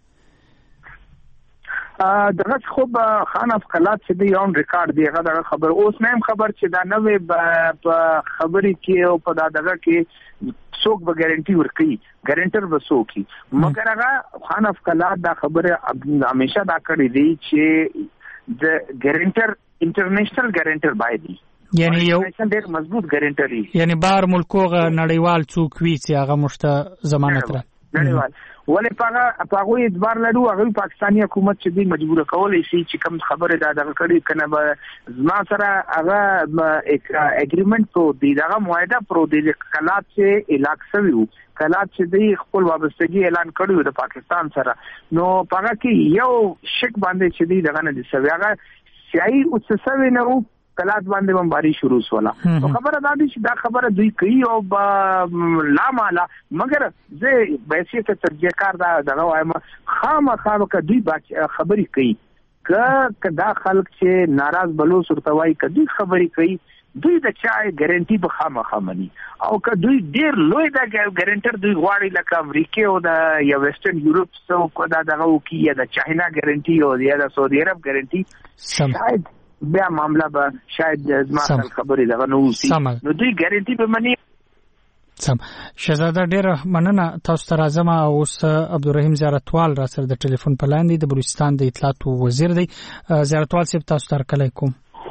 دغه خو خان افکلات چې دی اون ریکارډ دی هغه خبر اوس نیم خبر چې دا نوې خبرې کې او په دغه کې څوک به ګارانټي ورکړي ګارانټر به څوک مګر هغه خان افکلات دا خبره همیشه دا کړی دی چې د ګارانټر انټرنیشنل ګارانټر باید دی یعنی یو ډېر مضبوط ګارانټر دی یعنی بار ملکوغه نړیوال څوک وی چې هغه مشته ضمانت را نړیوال ولې پاغه پاغه اعتبار لرو هغه پاکستاني حکومت چې دی مجبور کولای شي چې کوم خبره دا دغه کړي کنه به زما سره هغه یک اګریمنت پرو دی دغه معاهده پرو دی کلات چې الاکسوي کلات چې دی خپل وابستګي اعلان کړی د پاکستان سره نو پاغه کې یو شک باندې چې دی دغه نه دي سوي هغه سیاي او څه نه کلات باندې بمباری شروع ولا نو خبره دا دي چې دا خبره دوی کوي او لا مالا مګر زه به سي ته ترجیحکار دا دغه وایم خامخا که دوی خبرې کوي که دا خلک چې ناراض بلوچ ورته وایي که دوی خبرې کوي دوی د چا ګارانټي به خامخا مني او که دوی ډیر لوی دا ګارانټر دوی غواړي لکه امریکا او د یا ویسټرن یورپ څو کو دا دغه وکي یا د چاینا ګارانټي او یا د سعودي عرب ګارانټي شاید بیا معاملہ به شاید زما خبرې دغه نو وسی نو دوی ګارانټي به مني سم شهزاده ډیره مننه تاسو ته راځم. اوس عبدالرحیم زیارتوال را سره د ټلیفون په لاندې د بلوچستان د اطلاعات وزیر دی. زیارتوال صاحب تاسو ته کله کوم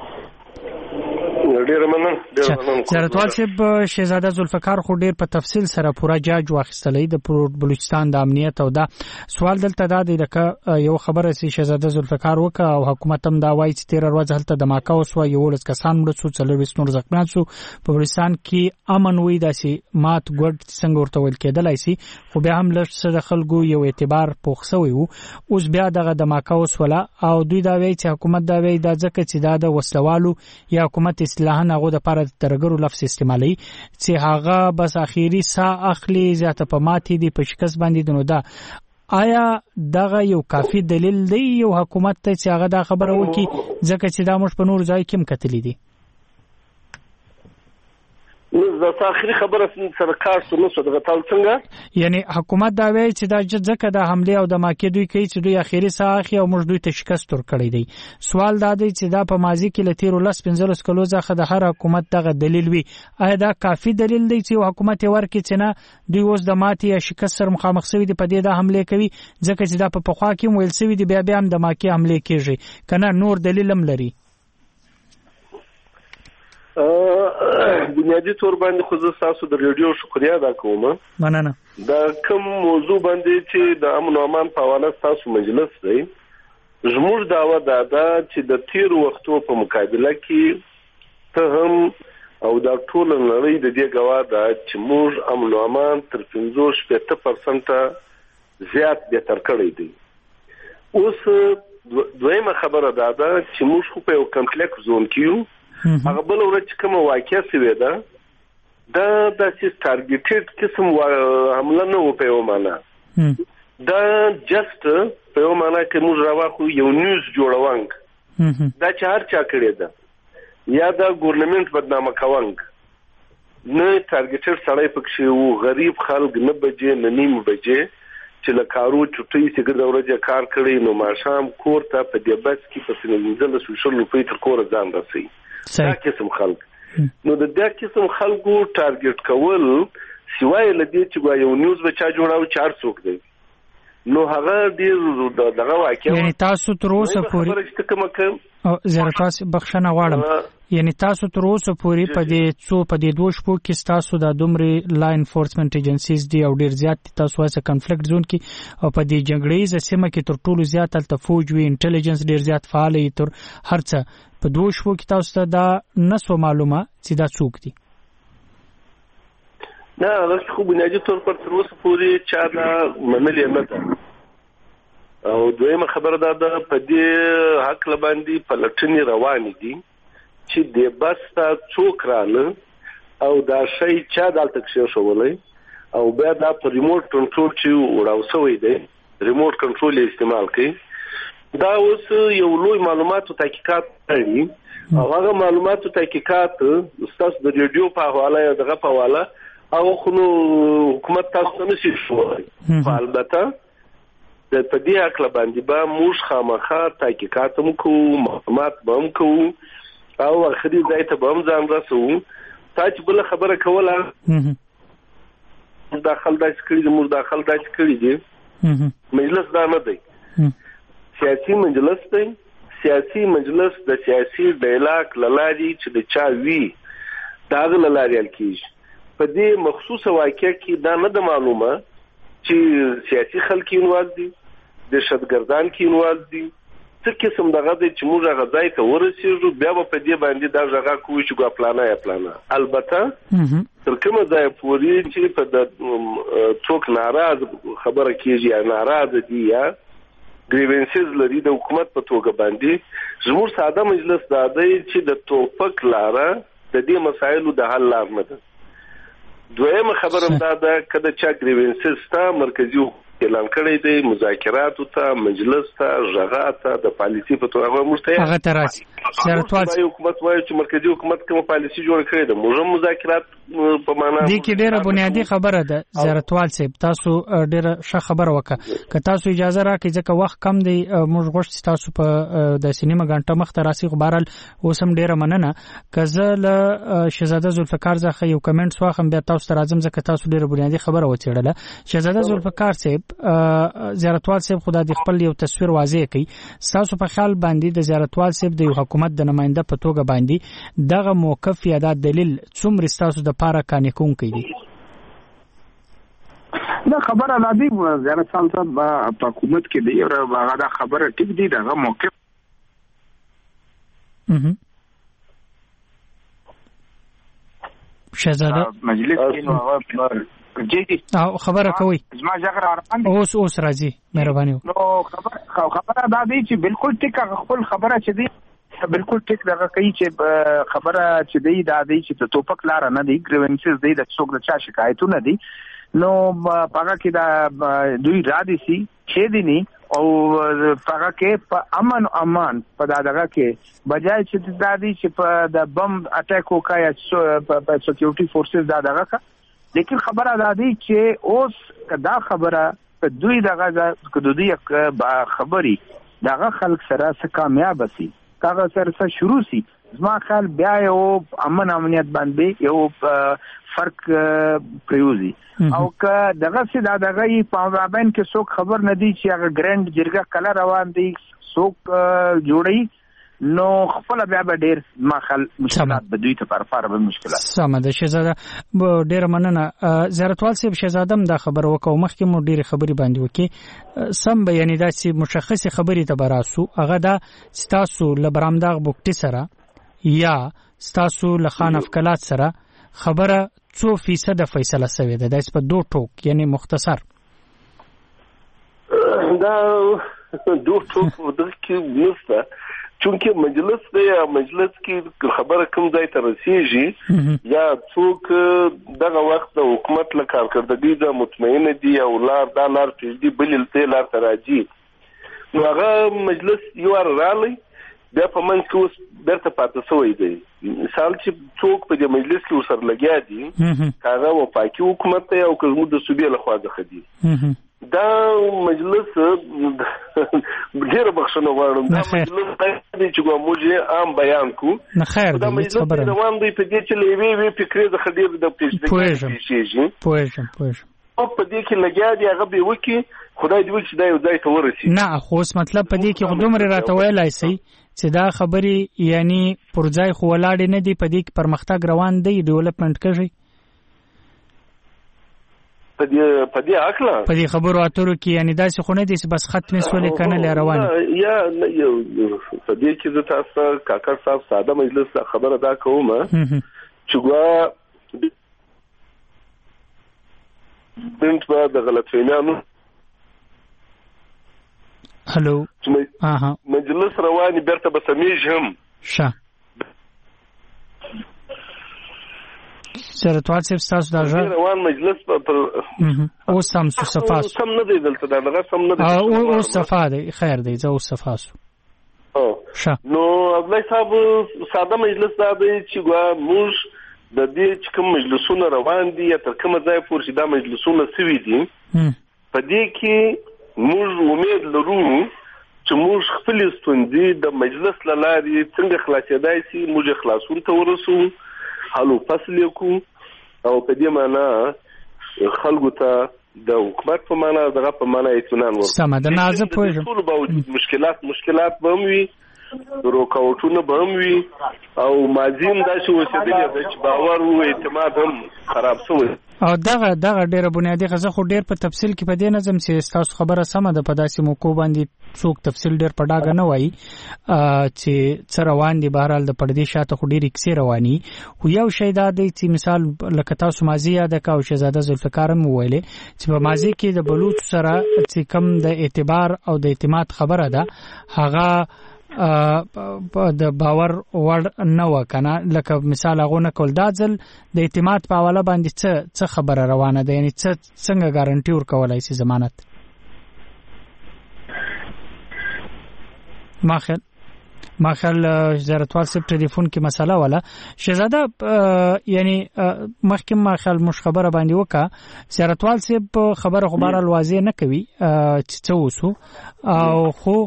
ډیره مننه ډیره مننه زیارتوال صاحب. شهزاده ذوالفقار خو ډیر په تفصیل سره پورا جاج واخیستلې د بلوچستان د امنیت او دا سوال دلته دا دی لکه یو خبره سي شهزاده ذوالفقار وکړه او حکومت هم دا وایي چې تیر ورځ هلته د ماکا وسو یو لس کسان مړ شو څلور ویس نور زخمیان شو. په بلوچستان کې امن وي داسي مات ګډ څنګه ورته ویل کېدلای سي خو بیا هم لږ څه د خلکو یو اعتبار پوښسوي وو. اوس بیا دغه د ماکا وسوله او دوی دا وایي چې حکومت دا وایي دا ځکه چې دا د وسلوالو یا حکومت اصلاح نه غو د لپاره د ترګرو لفظ استعمالي چې هغه بس اخیری سا اخلي زیاته په ماتې دي په شکست باندې دنو دا آیا دغه یو کافي دلیل دی یو حکومت ته چې هغه دا خبره وکي ځکه چې دا موږ په نور ځای کې مکتلې دي؟ نو دا اخیری خبره سره کار څه نو دغه تل څنګه یعنی حکومت دا وایي چې دا ځکه د حمله او د ماکې دوی کوي چې دوی اخیری ساخي او موږ دوی ته شکست ور کړی دی. سوال دا دی چې دا په ماضي کې لتیر ولس پنځلس کلو ځخه د هر حکومت دغه دلیل وي. آیا دا کافي دلیل دی چې حکومت ورکړي چې نه دوی اوس د ماتې یا شکست سره مخامخ شوی دی په دې د حمله کوي ځکه چې دا په پخوا کې ویل شوی دی بیا بیا هم د ماکې حمله کیږي کنه نور دلیل هم لري؟ بنیادی طور باندې خو زه تاسو د ریډیو شکریا ادا کوم. مننه. دا کوم موضوع باندې چې د امن او امان په حواله تاسو مجلس دی زموږ دعوه دا ده چې د تیر وختو په مقابله کې ته هم او دا ټول نړۍ د دې ګواه ده چې موږ امن او امان تر پنځوس شپږ پرسنټه زیات بهتر کړی دی. اوس دویمه خبره دا ده چې موږ خو په یو کمپلیکس زون کې هغه بل ورځ کوم واقعیا سوي ده دا د سیس ټارګټډ قسم حمله نه و په معنا دا جست په معنا کې موږ راوخو یو نیوز جوړوانګ دا چار چا کړی ده یا دا ګورنمنت بدنامه کوانګ نه ټارګټډ سړی پکې وو غریب خلک نه بجې نه نیم بجې چې لکارو چټي سګر د ورځې کار کړی نو ماشام کور ته په دې بس کې په سنځل سوشل لوپې تر کور ځان راسي. دا قسم خلق نو د دې قسم خلکو ټارګټ کول سوای لدی چې یو نیوز بچا جوړاو چار څوک دی نو هغه ډیر دغه واقعي یعنی تاسو تر اوسه پورې زیارتاس بخښنه غواړم یعنی تاسو تر اوسه پورې په دې څو په دې دوه شپو کې تاسو د دومره لا انفورسمنت ایجنسیز دی او ډیر زیات تاسو واسه کنفلیکټ زون کې او په دې جنگړې سیمه کې تر ټولو زیات تل فوج وی انټيليجنس ډیر زیات فعال وي تر هرڅه په دوه شپو کې تاسو ته دا نسو معلومه چې دا څوک دی؟ نه هغه خو بنیادی طور پر تر اوسه پورې چا دا منلې نه ده او دویمه خبره دا ده په دې حق لباندې پلټنې روانې دي چې د بس تا څوک رااله او دا شی چا دلته کې شولې او بیا دا په ریموټ کنټرول چې وړاوسوي دی ریموټ کنټرول استعمال کوي دا اوس یو لوی معلوماتو تحقیقات کوي او هغه معلوماتو تحقیقات استاد د ریډیو په حواله یا دغه په حواله او خو حکومت تاسو نه شي شوی البته د پدې حق باندې به موږ خامخا تحقیقات هم کوو معلومات به هم کوو او اخري ځای ته به هم ځان رسو تا چې بل خبره کوله داخل داسې کړي دي موږ داخل داسې کړي دي مجلس دا نه دی سیاسي مجلس دی سیاسي مجلس د سیاسي ډایلاګ للاري چې د چا وی داغه للاري الکیږي په دې مخصوصه واقعه کې دا نه د معلومه چې سیاسي خلک انواز دي د شتګردان کې انواز دي څه قسم دغه د چې موږ هغه ځای ته ورسېږو بیا په دې باندې دا ځای کوی چې ګوا پلانا یا پلانا البته تر کومه ځای پورې چې په د څوک ناراض خبره کیږي یا ناراض دي یا ګریونسز لري د حکومت په توګه باندې زموږ ساده مجلس دا دی چې د توفق لاره د دې مسایلو د حل لار نه ده. دویمه خبره دا ده کله چې ګریونسز ته مرکزی اعلان کړی دی مذاکرات ته مجلس ته ژغات ته د پالیسی په توګه موږ هغه تراسي سرتوال حکومت وایي چې مرکزی حکومت کوم پالیسی جوړ کړی دی موږ مذاکرات په معنا دي کې ډیره بنیادی خبره ده زیارتوال صاحب، تاسو ډیره ښه خبره وکړه. که تاسو اجازه راکړئ ځکه وخت کم دی، موږ غوښتو تاسو په د سینما غنټه مخ ته راسي، خو بهرحال اوس هم ډیره مننه. که زه له شهزاده ذوالفقار څخه یو کمنټ واخلم بیا تاسو ته راځم ځکه تاسو ډیره بنیادی خبره وڅېړله. شهزاده ذوالفقار صاحب، زیارتوال صاحب خدا دې خپل یو تصویر واضح کړي، تاسو په خیال باندې د زیارتوال صاحب د یو حکومت د نماینده په توګه باندې دغه موقف یا د دلیل څومره تاسو د پاره کانې کوونکی دي؟ دا خبره نه دی، زیارتوال صاحب په حکومت کې دی او هغه دا خبره ټیک دی، دغه موقف شهزاده مجلس کې نو جی او خبره کوي زما ځخره روان اوس اوس راځي مهرباني نو خبره خبره دا دی چې بالکل ټیک خپل خبره چې دی بالکل ټیک دغه کوي چې خبره چې دی دا دی چې ته ټوپک لار نه دی، ګریونسز دی د څوک د چا شکایتونه دي، نو هغه کې دا دوی را دي سي چې دی ني او هغه کې په امن امان په دغه کې بجای چې دا دی چې په د بم اٹیک وکای په سکیورټي فورسز دا دغه کا، لیکن خبره دا دی چې اوس دا خبره په دوی دغه د دوی خبري دغه خلک سره څه کامیاب سي کاغه سره څه شروع سي، زما خیال بیا یو امن امنیت باندې یو فرق پریوزي او که دغه سي دا دغه په مابین کې څوک خبر نه دی چې هغه ګرند جرګه کله روان دی څوک جوړي، نو خپل بیا به ډیر مخال مشکلات به دوی ته پرفار به مشکلات. سمه ده شهزاده، ډیر مننه. زیارتوال صاحب شهزاده دا خبر وکاو مخکې مو ډیر خبري باندې وکي سم بیان دا چې مشخصه خبري ته براسو هغه دا ستاسو لبرامداغ بوکټي سره یا ستاسو لخان افکلات سره خبره څو فیصد فیصله شوې ده، دا په دوه ټوک یعنی مختصر دا دوه ټوک د کې نسته چونکه مجلس دی یا مجلس کې خبره کوم ځای ته رسیږي یا څوک دغه وخت د حکومت له کارکردګۍ د مطمئن دي او لار دا لار تجدي بلل ته لار ته راځي، نو هغه مجلس یو رالی بیا په من کې اوس درته پاتې شوی دی. مثال چې څوک په دې مجلس کې وسر لګیا دي هغه وفاقي حکومت ته او کوم د صوبې له خوا ځخه دي، دا مجلس ډیر بخښنه غواړم، دا مجلس دی چې موږ عام بیان کو نه خیر دا مجلس روان دی په دې چې لوي وی فکرې د خډیر د پیښې شي پوهیږم پوهیږم او په دې کې لګیا دی هغه به وکی خدای دې وکړي دا یو ځای ته ورسي. نه خو مطلب په دې کې خودمره راته ویلای سي چې دا خبري یعنی پرځای خو ولاړ نه دی، په دې کې پرمختګ روان دی، ډیولپمنٹ کوي په دې په دې اخلا په دې خبرو اترو کې یعنی داسې خو نه دي چې بس ختمه سولې کنه لې روان یا یو په دې کې د تاسو کاکر صاحب ساده مجلس خبره دا کوم چې ګوا بنت با د غلطفهمیانو هلو اها مجلس رواني برته بسمیج هم شه زیارتوال صاحب ستاسو دا ژغ روان مجلس پر او سم صفاسو سم نه دی دلته دا هغه سم نه دی او او صفا دی خیر دی زه او صفاسو او شه نو عبدالله صاحب ساده مجلس دا دی چې ګوا موږ د دې چې کوم مجلسونه روان دي یا تر کومه ځای پورې دا مجلسونه سوي دي په دې کې موږ امید لرو چې موږ خپل ستوندې د مجلس لارې څنګه خلاصېدای شي موږ خلاصون ته ورسو حلو فصل کو او په دې معنا خلکو ته د حکومت په معنا دغه په معنا اطمینان ورکړي. سم ده نازه پوهه ټول باوجود مشکلات مشکلات به وي روکاوټونه به وي او مازیم دا چې وسیدلې چې باور او اعتماد هم خراب شوی او دغه دغه ډیره بنیادی غزه خو ډیر په تفصیل کې په دې نظم چې تاسو خبره سم ده په داسې موکو باندې څوک تفصیل ډیر په ډاګه نه وایي چې څه روان دي بهرحال د پردې شاته خو ډیرې کیسې رواني خو یو شی دا دی چې مثال لکه تاسو ماضي یاد کاو شهزاده ذوالفقار هم وویلې چې په ماضي کې د بلوچ سره چې کم د اعتبار او د اعتماد خبره ده هغه د باور وړ نه وکنه لکه مثال هغه نه کول دا ځل د اعتماد په حواله باندې څه څه خبره روانه ده یعنی څه څنګه ګارانټي ورکولای شي ضمانت ما خل ما خل زیارتوال صاحب ټلیفون کې مسله ولا شهزاده یعنی مخکې ما خل مش خبره باندې وکا زیارتوال صاحب خبره خبره الواضح نه کوي چې څه وسو او خو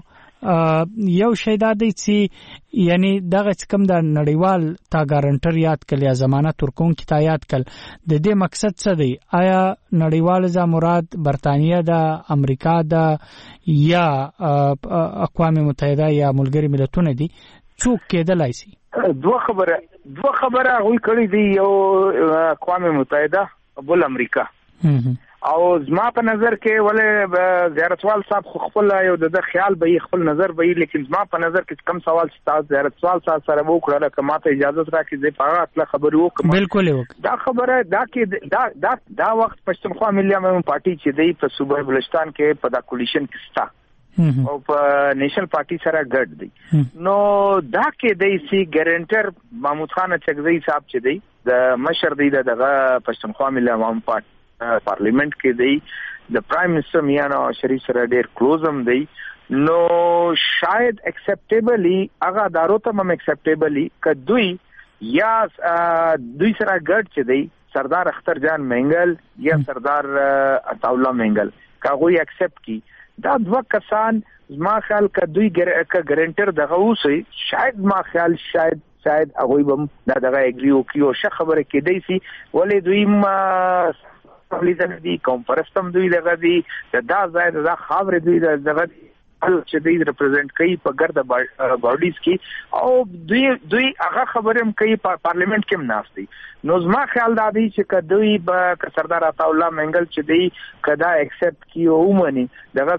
یو شی دا دی چې یعنی دغه کوم د نړیوال تا ګارانټر یاد کړل یا ضمانت ورکون کی تا یاد کړل د دې مقصد څه دی آیا نړیوال ز مراد برتانیې د امریکا د یا اقوام متحده یا ملګری ملتونه دي څوک کېدلای شي دوه خبره دوه خبره غوي کړی دی یو اقوام متحده بل امریکا او زما په نظر کې ولې زیارتوال صاحب خپل یو د خیال به خپل نظر به لیکن زما په نظر کې کم سوال ستاسو زیارتوال صاحب سره وکړه که ماته اجازه راکړي زه په اړه خبرو وکم بالکل وکړه دا خبره دا کې دا دا دا وخت پښتونخوا ملي امن پارټي چې دی په صوبه بلوچستان کې په دا کولیشن کې ستا او په نیشنل پارټي سره ګډ دی نو دا کې دی سی ګارانټر محمود خان چغزی صاحب چې دی د مشر دی دغه پښتونخوا ملي امن پارټي پارلیمنت کې دی د پرایم منسٹر میاں نواز شریف سره ډېر کلوز هم دی نو شاید اکسپټیبلی هغه ادارو ته هم اکسپټیبلی ک دوی یا دوی سره ګډ چې دی سردار اختر جان منګل یا سردار عطاءالله منګل کاغوی اکسپټ کی دا دوه کسان ما خیال ک دوی ک ګارانټر دغه اوسي شاید ما خیال شاید شاید هغه هم دغه اګریو کیو ش خبره کې دی سي ولې دوی ما لیدل دي کانفرنس دوی دغه دي دا ځای دا خاورې دوی دغه چې دوی ریپرزینټ کوي په ګرد باډیز کې او دوی دوی هغه خبرې هم کوي په پارلیمنت کې هم ناشتي نو زما خیال دا دی چې دوی به سردار عطاءالله منګل چې دی کدا ایکسپټ کیو ومني دغه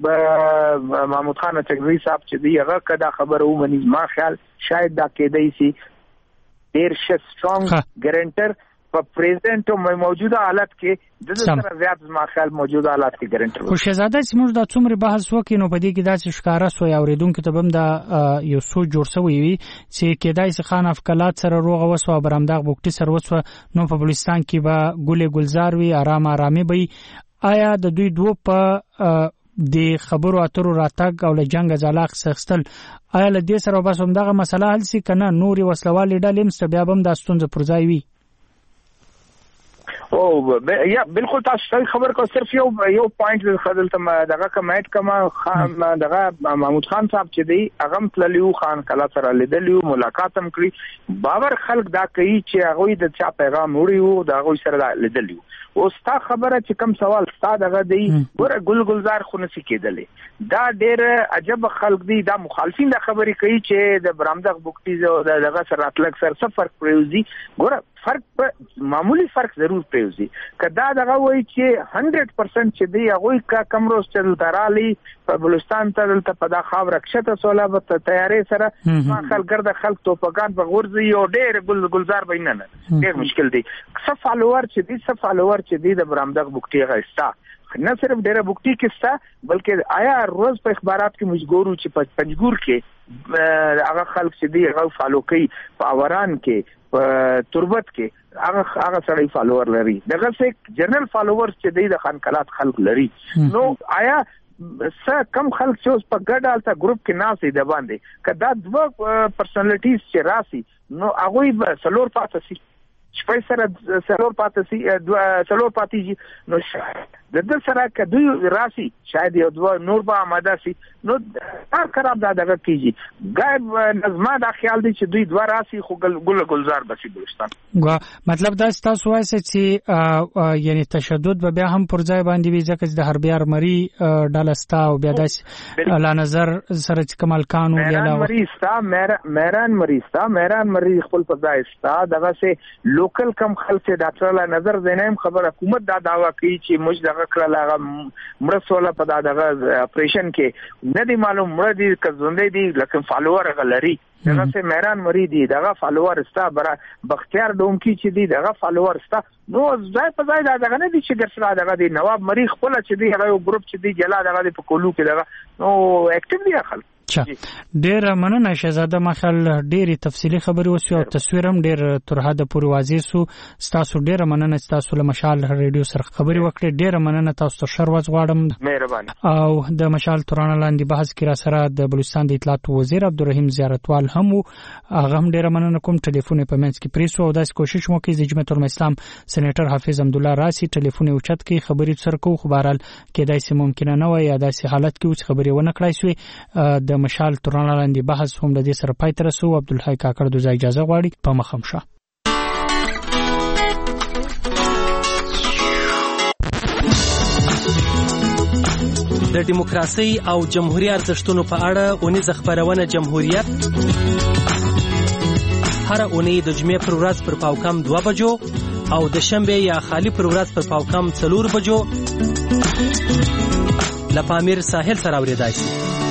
سه محمود خان چغزی صاحب چې دی هغه کدا خبر ومني زما خیال شاید دا کېدای شي ډیر ش سترونګ ګارانټر په پریزنټ او موجوده حالت کې د سره زیات زما خیال موجوده حالت کې ګارانټر خو شهزاده چې موږ د څومره بحث وکړو نو په دې کې داسې ښکارا سو یا اوریدونکو ته بم دا یو سوچ جوړ شوی وي چې کېدای شي خان افکلات سره روغه وسو برامداغ بوکټي سره وسو نو په بلوچستان کې به ګلې گلزار وي آرام آرامي وي آیا د دوی دوه په د خبرو اترو راتګ او له جنگ ځلاق سختل آیا له دې سره بس هم دغه مسله حل سي کنه نوري وسلوالې ډلې مست بیا بم د ستونزې پرځای وي او یا بالکل تاسو خبر کو صرف یو یو پوینټ خدل ته دغه کمایټ کما خان دغه محمود خان صاحب چې دی اغم تللیو خان کلا سره لیدلیو ملاقات هم کړی باور خلک دا کوي چې هغه د چا پیغام وړیو دا هغه سره لیدلیو او ستا خبره چې کم سوال ستا دغه دی ګور ګل گلزار خو نسی کېدلې دا ډېر عجب خلک دی دا مخالفین دا خبرې کوي چې د برامدغ بوکټي دغه سره اتلک سره څه فرق پریوزي ګور فرق معمولی فرق ضرور پریوزي کدا دغه وای چې هنډریډ پرسنټ چې دی هغه کا کمروز چل ترالی په بلوچستان ته دلته په دا خاور کښته سوله به تیارې سره ما خلګر د خلک توپګان په غورځي او ډېر ګل گلزار بینه نه ډېر مشکل دی څه فالوور چې دی څه فالوور چې دی د برامدغ بوکټي غستا نه صرف ډېر بوکټي کې ستا بلکې آیا روز په اخبارات کې مجګورو چې په پنځګور کې هغه خلک چې دی هغه فالو کوي په اوران کې په تربت کې هغه هغه سړی فالوور لري دغه څه جنرال فالوورز چې دی د خانقلات خلک لري نو آیا څه کم خلک چې اوس په ګډه الته ګروپ کې ناسي د باندې کدا دوه پرسنالټیز چې راسي نو هغه به سلور پاتې شي شپږ سره سلور پاتې شي سلور پاتې شي نو د دې سره کدوې راسي شاید یو دوه نور به آماده شي نو کار خراب دا دغه کیږي غیر نظم دا خیال دی چې دوی دوه راسي خو ګل گلزار بشي بلوچستان ګوا مطلب دا تاسو وایي چې یعنی تشدد به بیا هم پر ځای باندې وي ځکه د حربي ارمري ډالستا او بیا داس لا نظر سره کمال کانو بیا لا مریستا میران مریستا میران مری خپل په ځای ستا دغه سه لوکل کم خلک ډاکټر لا نظر زینم خبر حکومت دا داوا کوي چې موږ دغه کړل هغه مړ سوله په دغه اپریشن کې نه دی معلوم مړ دي کزوندې دي لکه فالوور غلري دغه سه میران مری دي دغه فالوور ستا برا بختیار دوم کی چې دي دغه فالوور ستا نو ځای په ځای دغه نه دي چې ګرځرا دغه دي نواب مری خپل چې دي هغه ګروپ چې دي جلا دغه په کولو کې دغه نو اکټیو دي خلک ډیر مننه شهزاده مخال ډیره تفصیلی خبري وسو او تصویر هم ډیر تر حد پورې واضح سو تاسو ډیر مننه تاسو له مشال ریډیو سره خبري وکړه ډیر مننه تاسو ته شروع غواړم مهرباني او د مشال ترانه لاندې بحث کې را سره د بلوچستان د اطلاعات وزیر عبدالرحیم زیارتوال هم هغه هم ډیر مننه کوم ټلیفون په منځ کې پریسو او داس کوشش مو کوي د جمعیت الاسلام سېنیټر حافظ حمدالله راسي ټلیفون او چت کې خبري سره کو خبرال کې داسې ممکنه نه وي یا داسې حالت کې اوس خبري ونه کړای شوې د مشال ترانه لاندې بحث هم د دې سره پای ته رسو عبدالحی کاکړ د اجازه غواړي په مخم شه د دیموکراسي او جمهوریت ارزښتونو په اړه اونیزه خبرونه جمهوریت هر اونۍ د جمعې پر ورځ پر پاوکم دوه بجو او د شنبه یا خالی پر ورځ پر پاوکم څلور بجو لپامیر ساحل سره اوریدای شي